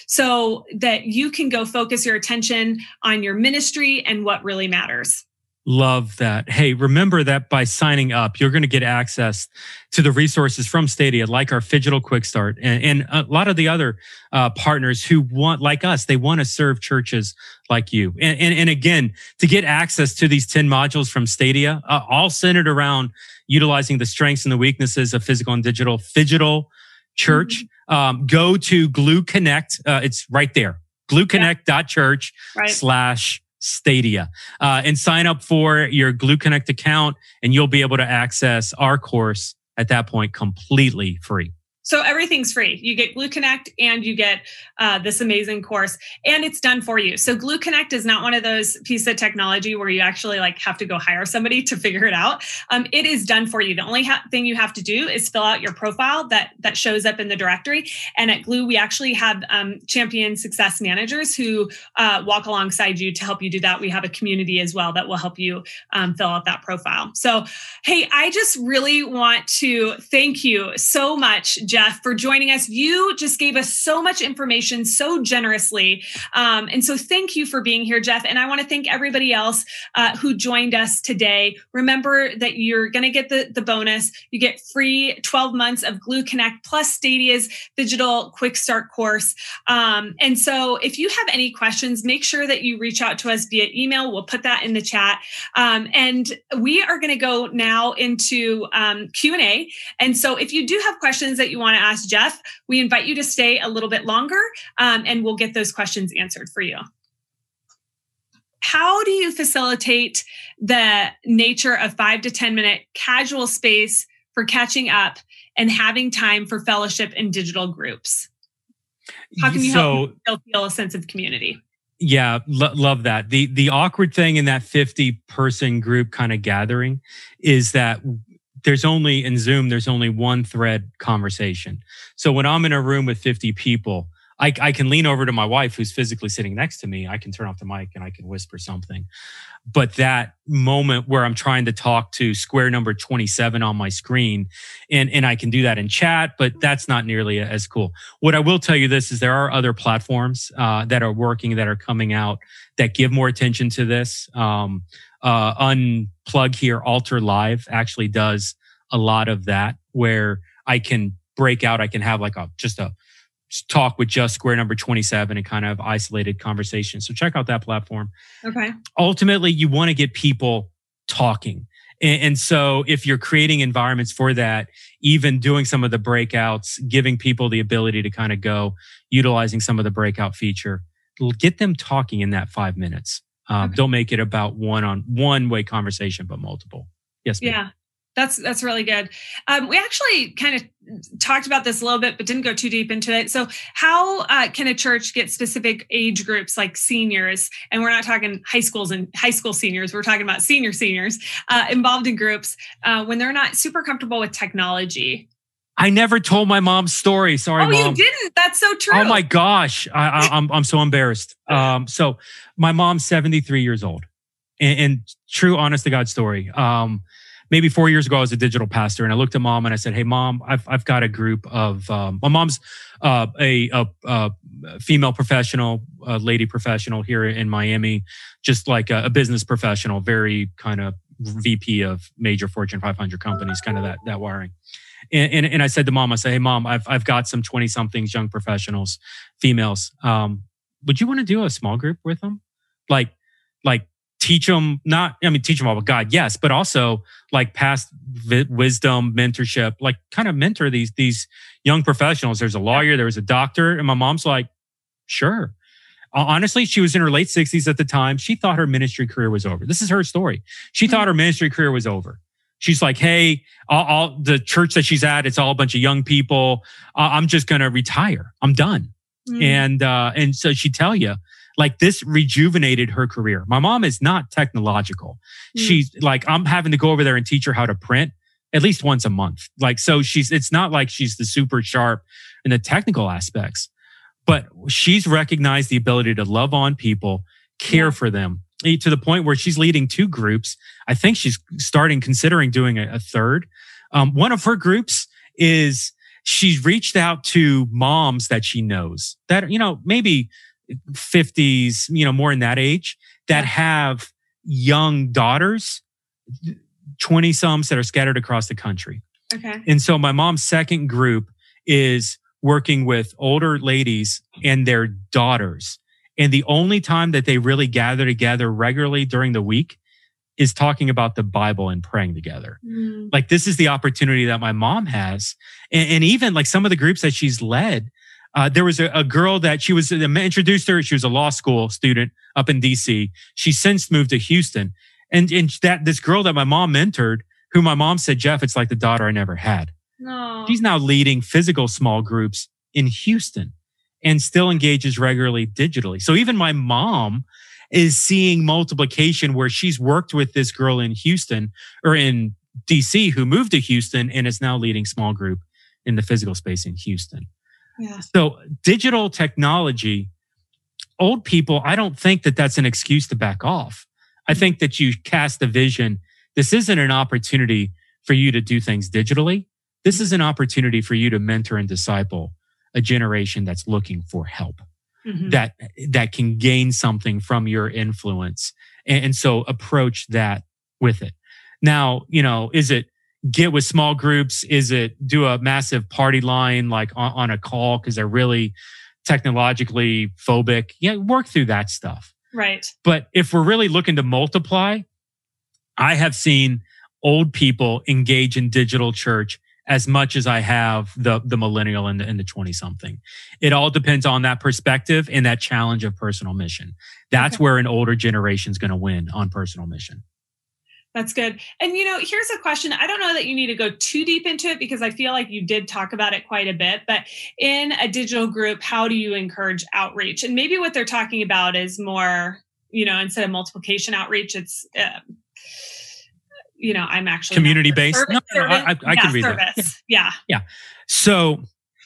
[SPEAKER 2] so that you can go focus your attention on your ministry and what really matters.
[SPEAKER 3] Love that. Hey, remember that by signing up, you're going to get access to the resources from Stadia, like our Phygital Quick Start and, and a lot of the other uh, partners who want, like us, they want to serve churches like you. And, and, and again, to get access to these ten modules from Stadia, uh, all centered around utilizing the strengths and the weaknesses of physical and digital, Phygital Church, mm-hmm. um, go to Glue Connect. Uh, it's right there, glue connect dot church
[SPEAKER 2] yeah. right.
[SPEAKER 3] slash Stadia, uh, and sign up for your Glue Connect account, and you'll be able to access our course at that point completely free.
[SPEAKER 2] So everything's free. You get Glue Connect and you get uh, this amazing course, and it's done for you. So Glue Connect is not one of those pieces of technology where you actually like have to go hire somebody to figure it out. Um, it is done for you. The only ha- thing you have to do is fill out your profile that that shows up in the directory. And at Glue, we actually have um, champion success managers who uh, walk alongside you to help you do that. We have a community as well that will help you um, fill out that profile. So, hey, I just really want to thank you so much, Jeff, for joining us. You just gave us so much information so generously. Um, and so thank you for being here, Jeff. And I want to thank everybody else uh, who joined us today. Remember that you're going to get the, the bonus. You get free twelve months of Glue Connect plus Stadia's Phygital Quick Start course. Um, and so if you have any questions, make sure that you reach out to us via email. We'll put that in the chat. Um, and we are going to go now into um, Q and A. And so if you do have questions that you want to ask Jeff, we invite you to stay a little bit longer, um, and we'll get those questions answered for you. How do you facilitate the nature of five to ten minute casual space for catching up and having time for fellowship in digital groups? How can you
[SPEAKER 3] so,
[SPEAKER 2] help people feel a sense of community?
[SPEAKER 3] Yeah, lo- love that. The the awkward thing in that fifty person group kind of gathering is that there's only, in Zoom, there's only one thread conversation. So when I'm in a room with fifty people, I, I can lean over to my wife who's physically sitting next to me. I can turn off the mic and I can whisper something. But that moment where I'm trying to talk to square number twenty-seven on my screen, and, and I can do that in chat, but that's not nearly as cool. What I will tell you this is there are other platforms uh, that are working, that are coming out, that give more attention to this. Um, uh, Unplug Here, Alter Live actually does a lot of that, where I can break out, I can have like a just a talk with just square number twenty-seven and kind of isolated conversation. So check out that platform.
[SPEAKER 2] Okay.
[SPEAKER 3] Ultimately, you want to get people talking. And, and so if you're creating environments for that, even doing some of the breakouts, giving people the ability to kind of go, utilizing some of the breakout feature, get them talking in that five minutes. Um, okay. Don't make it about one on one way conversation, but multiple. Yes, ma'am.
[SPEAKER 2] Yeah, that's that's really good. Um, we actually kind of talked about this a little bit, but didn't go too deep into it. So how uh, can a church get specific age groups like seniors? And we're not talking high schools and high school seniors. We're talking about senior seniors uh, involved in groups uh, when they're not super comfortable with technology.
[SPEAKER 3] I never told my mom's story. Sorry,
[SPEAKER 2] oh,
[SPEAKER 3] Mom.
[SPEAKER 2] You didn't? That's so true.
[SPEAKER 3] Oh my gosh. I, I, I'm I'm so embarrassed. Um, so my mom's seventy-three years old, and, and true, honest to God story. Um, maybe four years ago, I was a digital pastor, and I looked at Mom and I said, "Hey, Mom, I've I've got a group of um, my mom's uh, a, a, a female professional, a lady professional here in Miami, just like a, a business professional, very kind of V P of major Fortune five hundred companies, kind of that that wiring." And, and, and I said to Mom, I said, "Hey, Mom, I've I've got some twenty somethings, young professionals, females. Um, would you want to do a small group with them? Like, like teach them not, I mean, teach them all about God, yes, but also like past vi- wisdom, mentorship, like kind of mentor these these young professionals. There's a lawyer, there was a doctor, and my mom's like, sure." Honestly, she was in her late sixties at the time. She thought her ministry career was over. This is her story. She mm-hmm. thought her ministry career was over. She's like, "Hey, all, all the church that she's at, it's all a bunch of young people. Uh, I'm just going to retire. I'm done." Mm. And, uh, and so she'd tell you, like, this rejuvenated her career. My mom is not technological. Mm. She's like, I'm having to go over there and teach her how to print at least once a month. Like, so she's, it's not like she's the super sharp in the technical aspects, but she's recognized the ability to love on people, care yeah. for them, to the point where she's leading two groups. I think she's starting, considering doing a, a third. Um, one of her groups is she's reached out to moms that she knows that, you know, maybe fifties, you know, more in that age, that have young daughters, twenty somes that are scattered across the country.
[SPEAKER 2] Okay.
[SPEAKER 3] And so my mom's second group is working with older ladies and their daughters. And the only time that they really gather together regularly during the week is talking about the Bible and praying together. Mm. Like, this is the opportunity that my mom has. And, and even like some of the groups that she's led, uh, there was a, a girl that she was uh, introduced her. She was a law school student up in D C. She since moved to Houston. And, and that this girl that my mom mentored, who my mom said, "Jeff, it's like the daughter I never had."
[SPEAKER 2] No.
[SPEAKER 3] She's now leading physical small groups in Houston and still engages regularly digitally. So even my mom is seeing multiplication where she's worked with this girl in Houston or in D C who moved to Houston and is now leading small group in the physical space in Houston.
[SPEAKER 2] Yeah.
[SPEAKER 3] So digital technology, old people, I don't think that that's an excuse to back off. I think that you cast the vision. This isn't an opportunity for you to do things digitally. This is an opportunity for you to mentor and disciple a generation that's looking for help, mm-hmm. that that can gain something from your influence. And, and so approach that with it. Now, you know, is it get with small groups? Is it do a massive party line like on, on a call because they're really technologically phobic? Yeah, work through that stuff.
[SPEAKER 2] Right.
[SPEAKER 3] But if we're really looking to multiply, I have seen old people engage in digital church as much as I have the the millennial and the, and the twenty something. It all depends on that perspective and that challenge of personal mission. That's okay. Where an older generation is going to win on personal mission.
[SPEAKER 2] That's good. And, you know, here's a question. I don't know that you need to go too deep into it because I feel like you did talk about it quite a bit, but in a digital group, how do you encourage outreach? And maybe what they're talking about is more, you know, instead of multiplication outreach, it's, uh, you know, I'm actually
[SPEAKER 3] community-based.
[SPEAKER 2] Service,
[SPEAKER 3] no, no, I, I, I
[SPEAKER 2] yeah,
[SPEAKER 3] can read
[SPEAKER 2] service.
[SPEAKER 3] that.
[SPEAKER 2] Yeah.
[SPEAKER 3] yeah. Yeah. So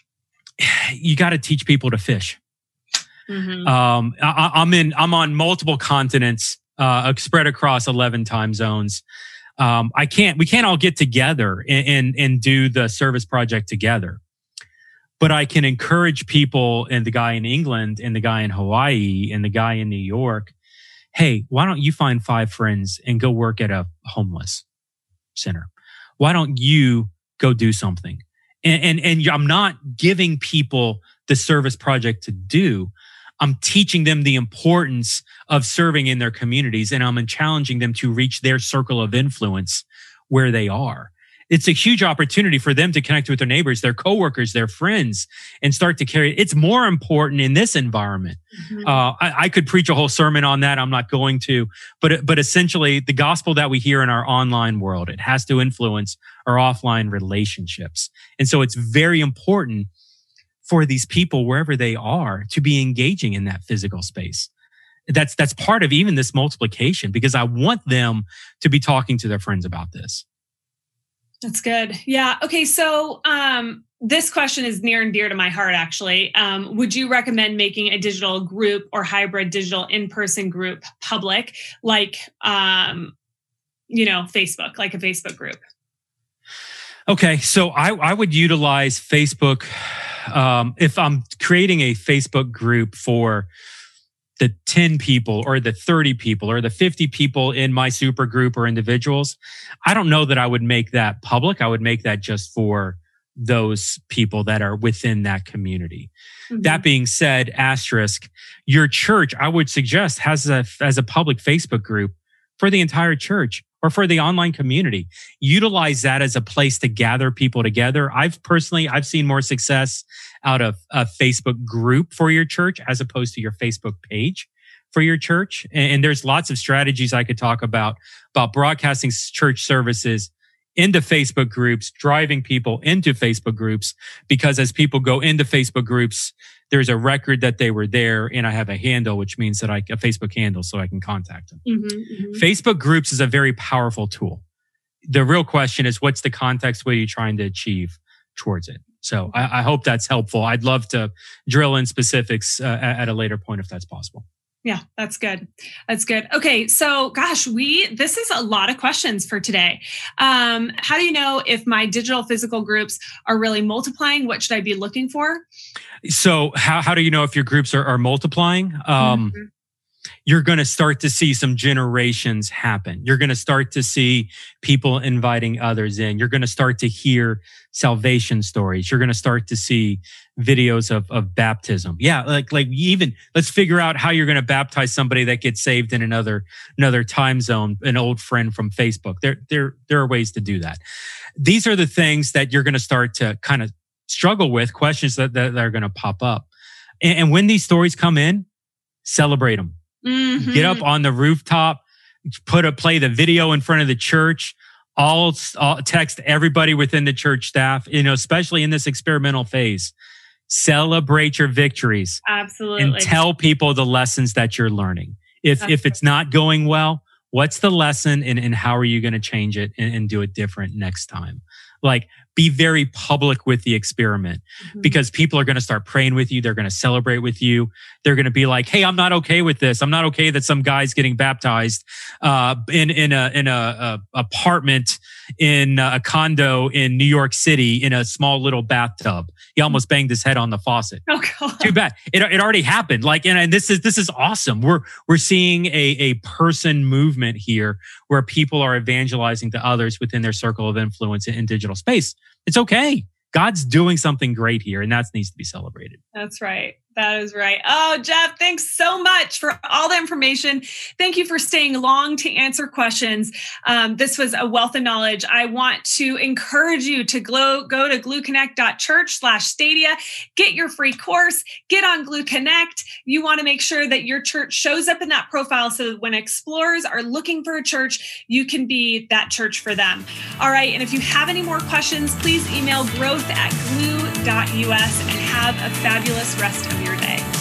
[SPEAKER 3] you got to teach people to fish. Mm-hmm. Um, I, I'm in, I'm on multiple continents, uh, spread across eleven time zones. Um, I can't, we can't all get together and, and, and do the service project together, but I can encourage people, and the guy in England and the guy in Hawaii and the guy in New York, hey, why don't you find five friends and go work at a homeless center? Why don't you go do something? And, and, and I'm not giving people the service project to do. I'm teaching them the importance of serving in their communities, and I'm challenging them to reach their circle of influence where they are. It's a huge opportunity for them to connect with their neighbors, their coworkers, their friends, and start to carry it. It's more important in this environment. Mm-hmm. Uh, I, I could preach a whole sermon on that. I'm not going to, but but essentially, the gospel that we hear in our online world, it has to influence our offline relationships, and so it's very important for these people wherever they are to be engaging in that physical space. That's that's part of even this multiplication, because I want them to be talking to their friends about this.
[SPEAKER 2] That's good. Yeah. Okay. So um, this question is near and dear to my heart, actually. Um, would you recommend making a digital group or hybrid digital in-person group public, like, um, you know, Facebook, like a Facebook group?
[SPEAKER 3] Okay. So I, I would utilize Facebook. Um, if I'm creating a Facebook group for the ten people or the thirty people or the fifty people in my super group or individuals, I don't know that I would make that public. I would make that just for those people that are within that community. Mm-hmm. That being said, asterisk, your church, I would suggest, has a, as a public Facebook group for the entire church or for the online community. Utilize that as a place to gather people together. I've personally, I've seen more success out of a Facebook group for your church as opposed to your Facebook page for your church. And, and there's lots of strategies I could talk about, about broadcasting church services into Facebook groups, driving people into Facebook groups, because as people go into Facebook groups, there's a record that they were there, and I have a handle, which means that I a Facebook handle, so I can contact them. Mm-hmm, mm-hmm. Facebook groups is a very powerful tool. The real question is, what's the context? What are you trying to achieve towards it? So I, I hope that's helpful. I'd love to drill in specifics uh, at, at a later point if that's possible.
[SPEAKER 2] Yeah, that's good. That's good. Okay. So gosh, we, this is a lot of questions for today. Um, how do you know if my digital physical groups are really multiplying? What should I be looking for?
[SPEAKER 3] So how, how do you know if your groups are, are multiplying? Um, mm-hmm. You're going to start to see some generations happen. You're going to start to see people inviting others in. You're going to start to hear salvation stories. You're going to start to see videos of, of baptism. Yeah, like like even let's figure out how you're going to baptize somebody that gets saved in another another time zone, an old friend from Facebook. There there there are ways to do that. These are the things that you're going to start to kind of struggle with, questions that, that, that are going to pop up. And, and when these stories come in, celebrate them. Mm-hmm. Get up on the rooftop, put a play the video in front of the church. All, all text everybody within the church staff. You know, especially in this experimental phase, celebrate your victories.
[SPEAKER 2] Absolutely,
[SPEAKER 3] and tell people the lessons that you're learning. If That's if it's not going well, what's the lesson, and, and how are you going to change it and, and do it different next time? Like, be very public with the experiment, mm-hmm. because people are going to start praying with you. They're going to celebrate with you. They're going to be like, "Hey, I'm not okay with this. I'm not okay that some guy's getting baptized uh, in in a in a, a apartment in a condo in New York City in a small little bathtub. He almost banged his head on the faucet.
[SPEAKER 2] Oh God!
[SPEAKER 3] Too bad. It it already happened. Like, and, and this is this is awesome. We're we're seeing a a person movement here where people are evangelizing to others within their circle of influence in, in digital space. It's okay. God's doing something great here, and that needs to be celebrated.
[SPEAKER 2] That's right. That is right. Oh, Jeff, thanks so much for all the information. Thank you for staying long to answer questions. Um, this was a wealth of knowledge. I want to encourage you to go, go to glue connect dot church slash stadia, get your free course, get on Glue Connect. You want to make sure that your church shows up in that profile so that when explorers are looking for a church, you can be that church for them. All right. And if you have any more questions, please email growth at glue dot U S and have a fabulous rest of your day.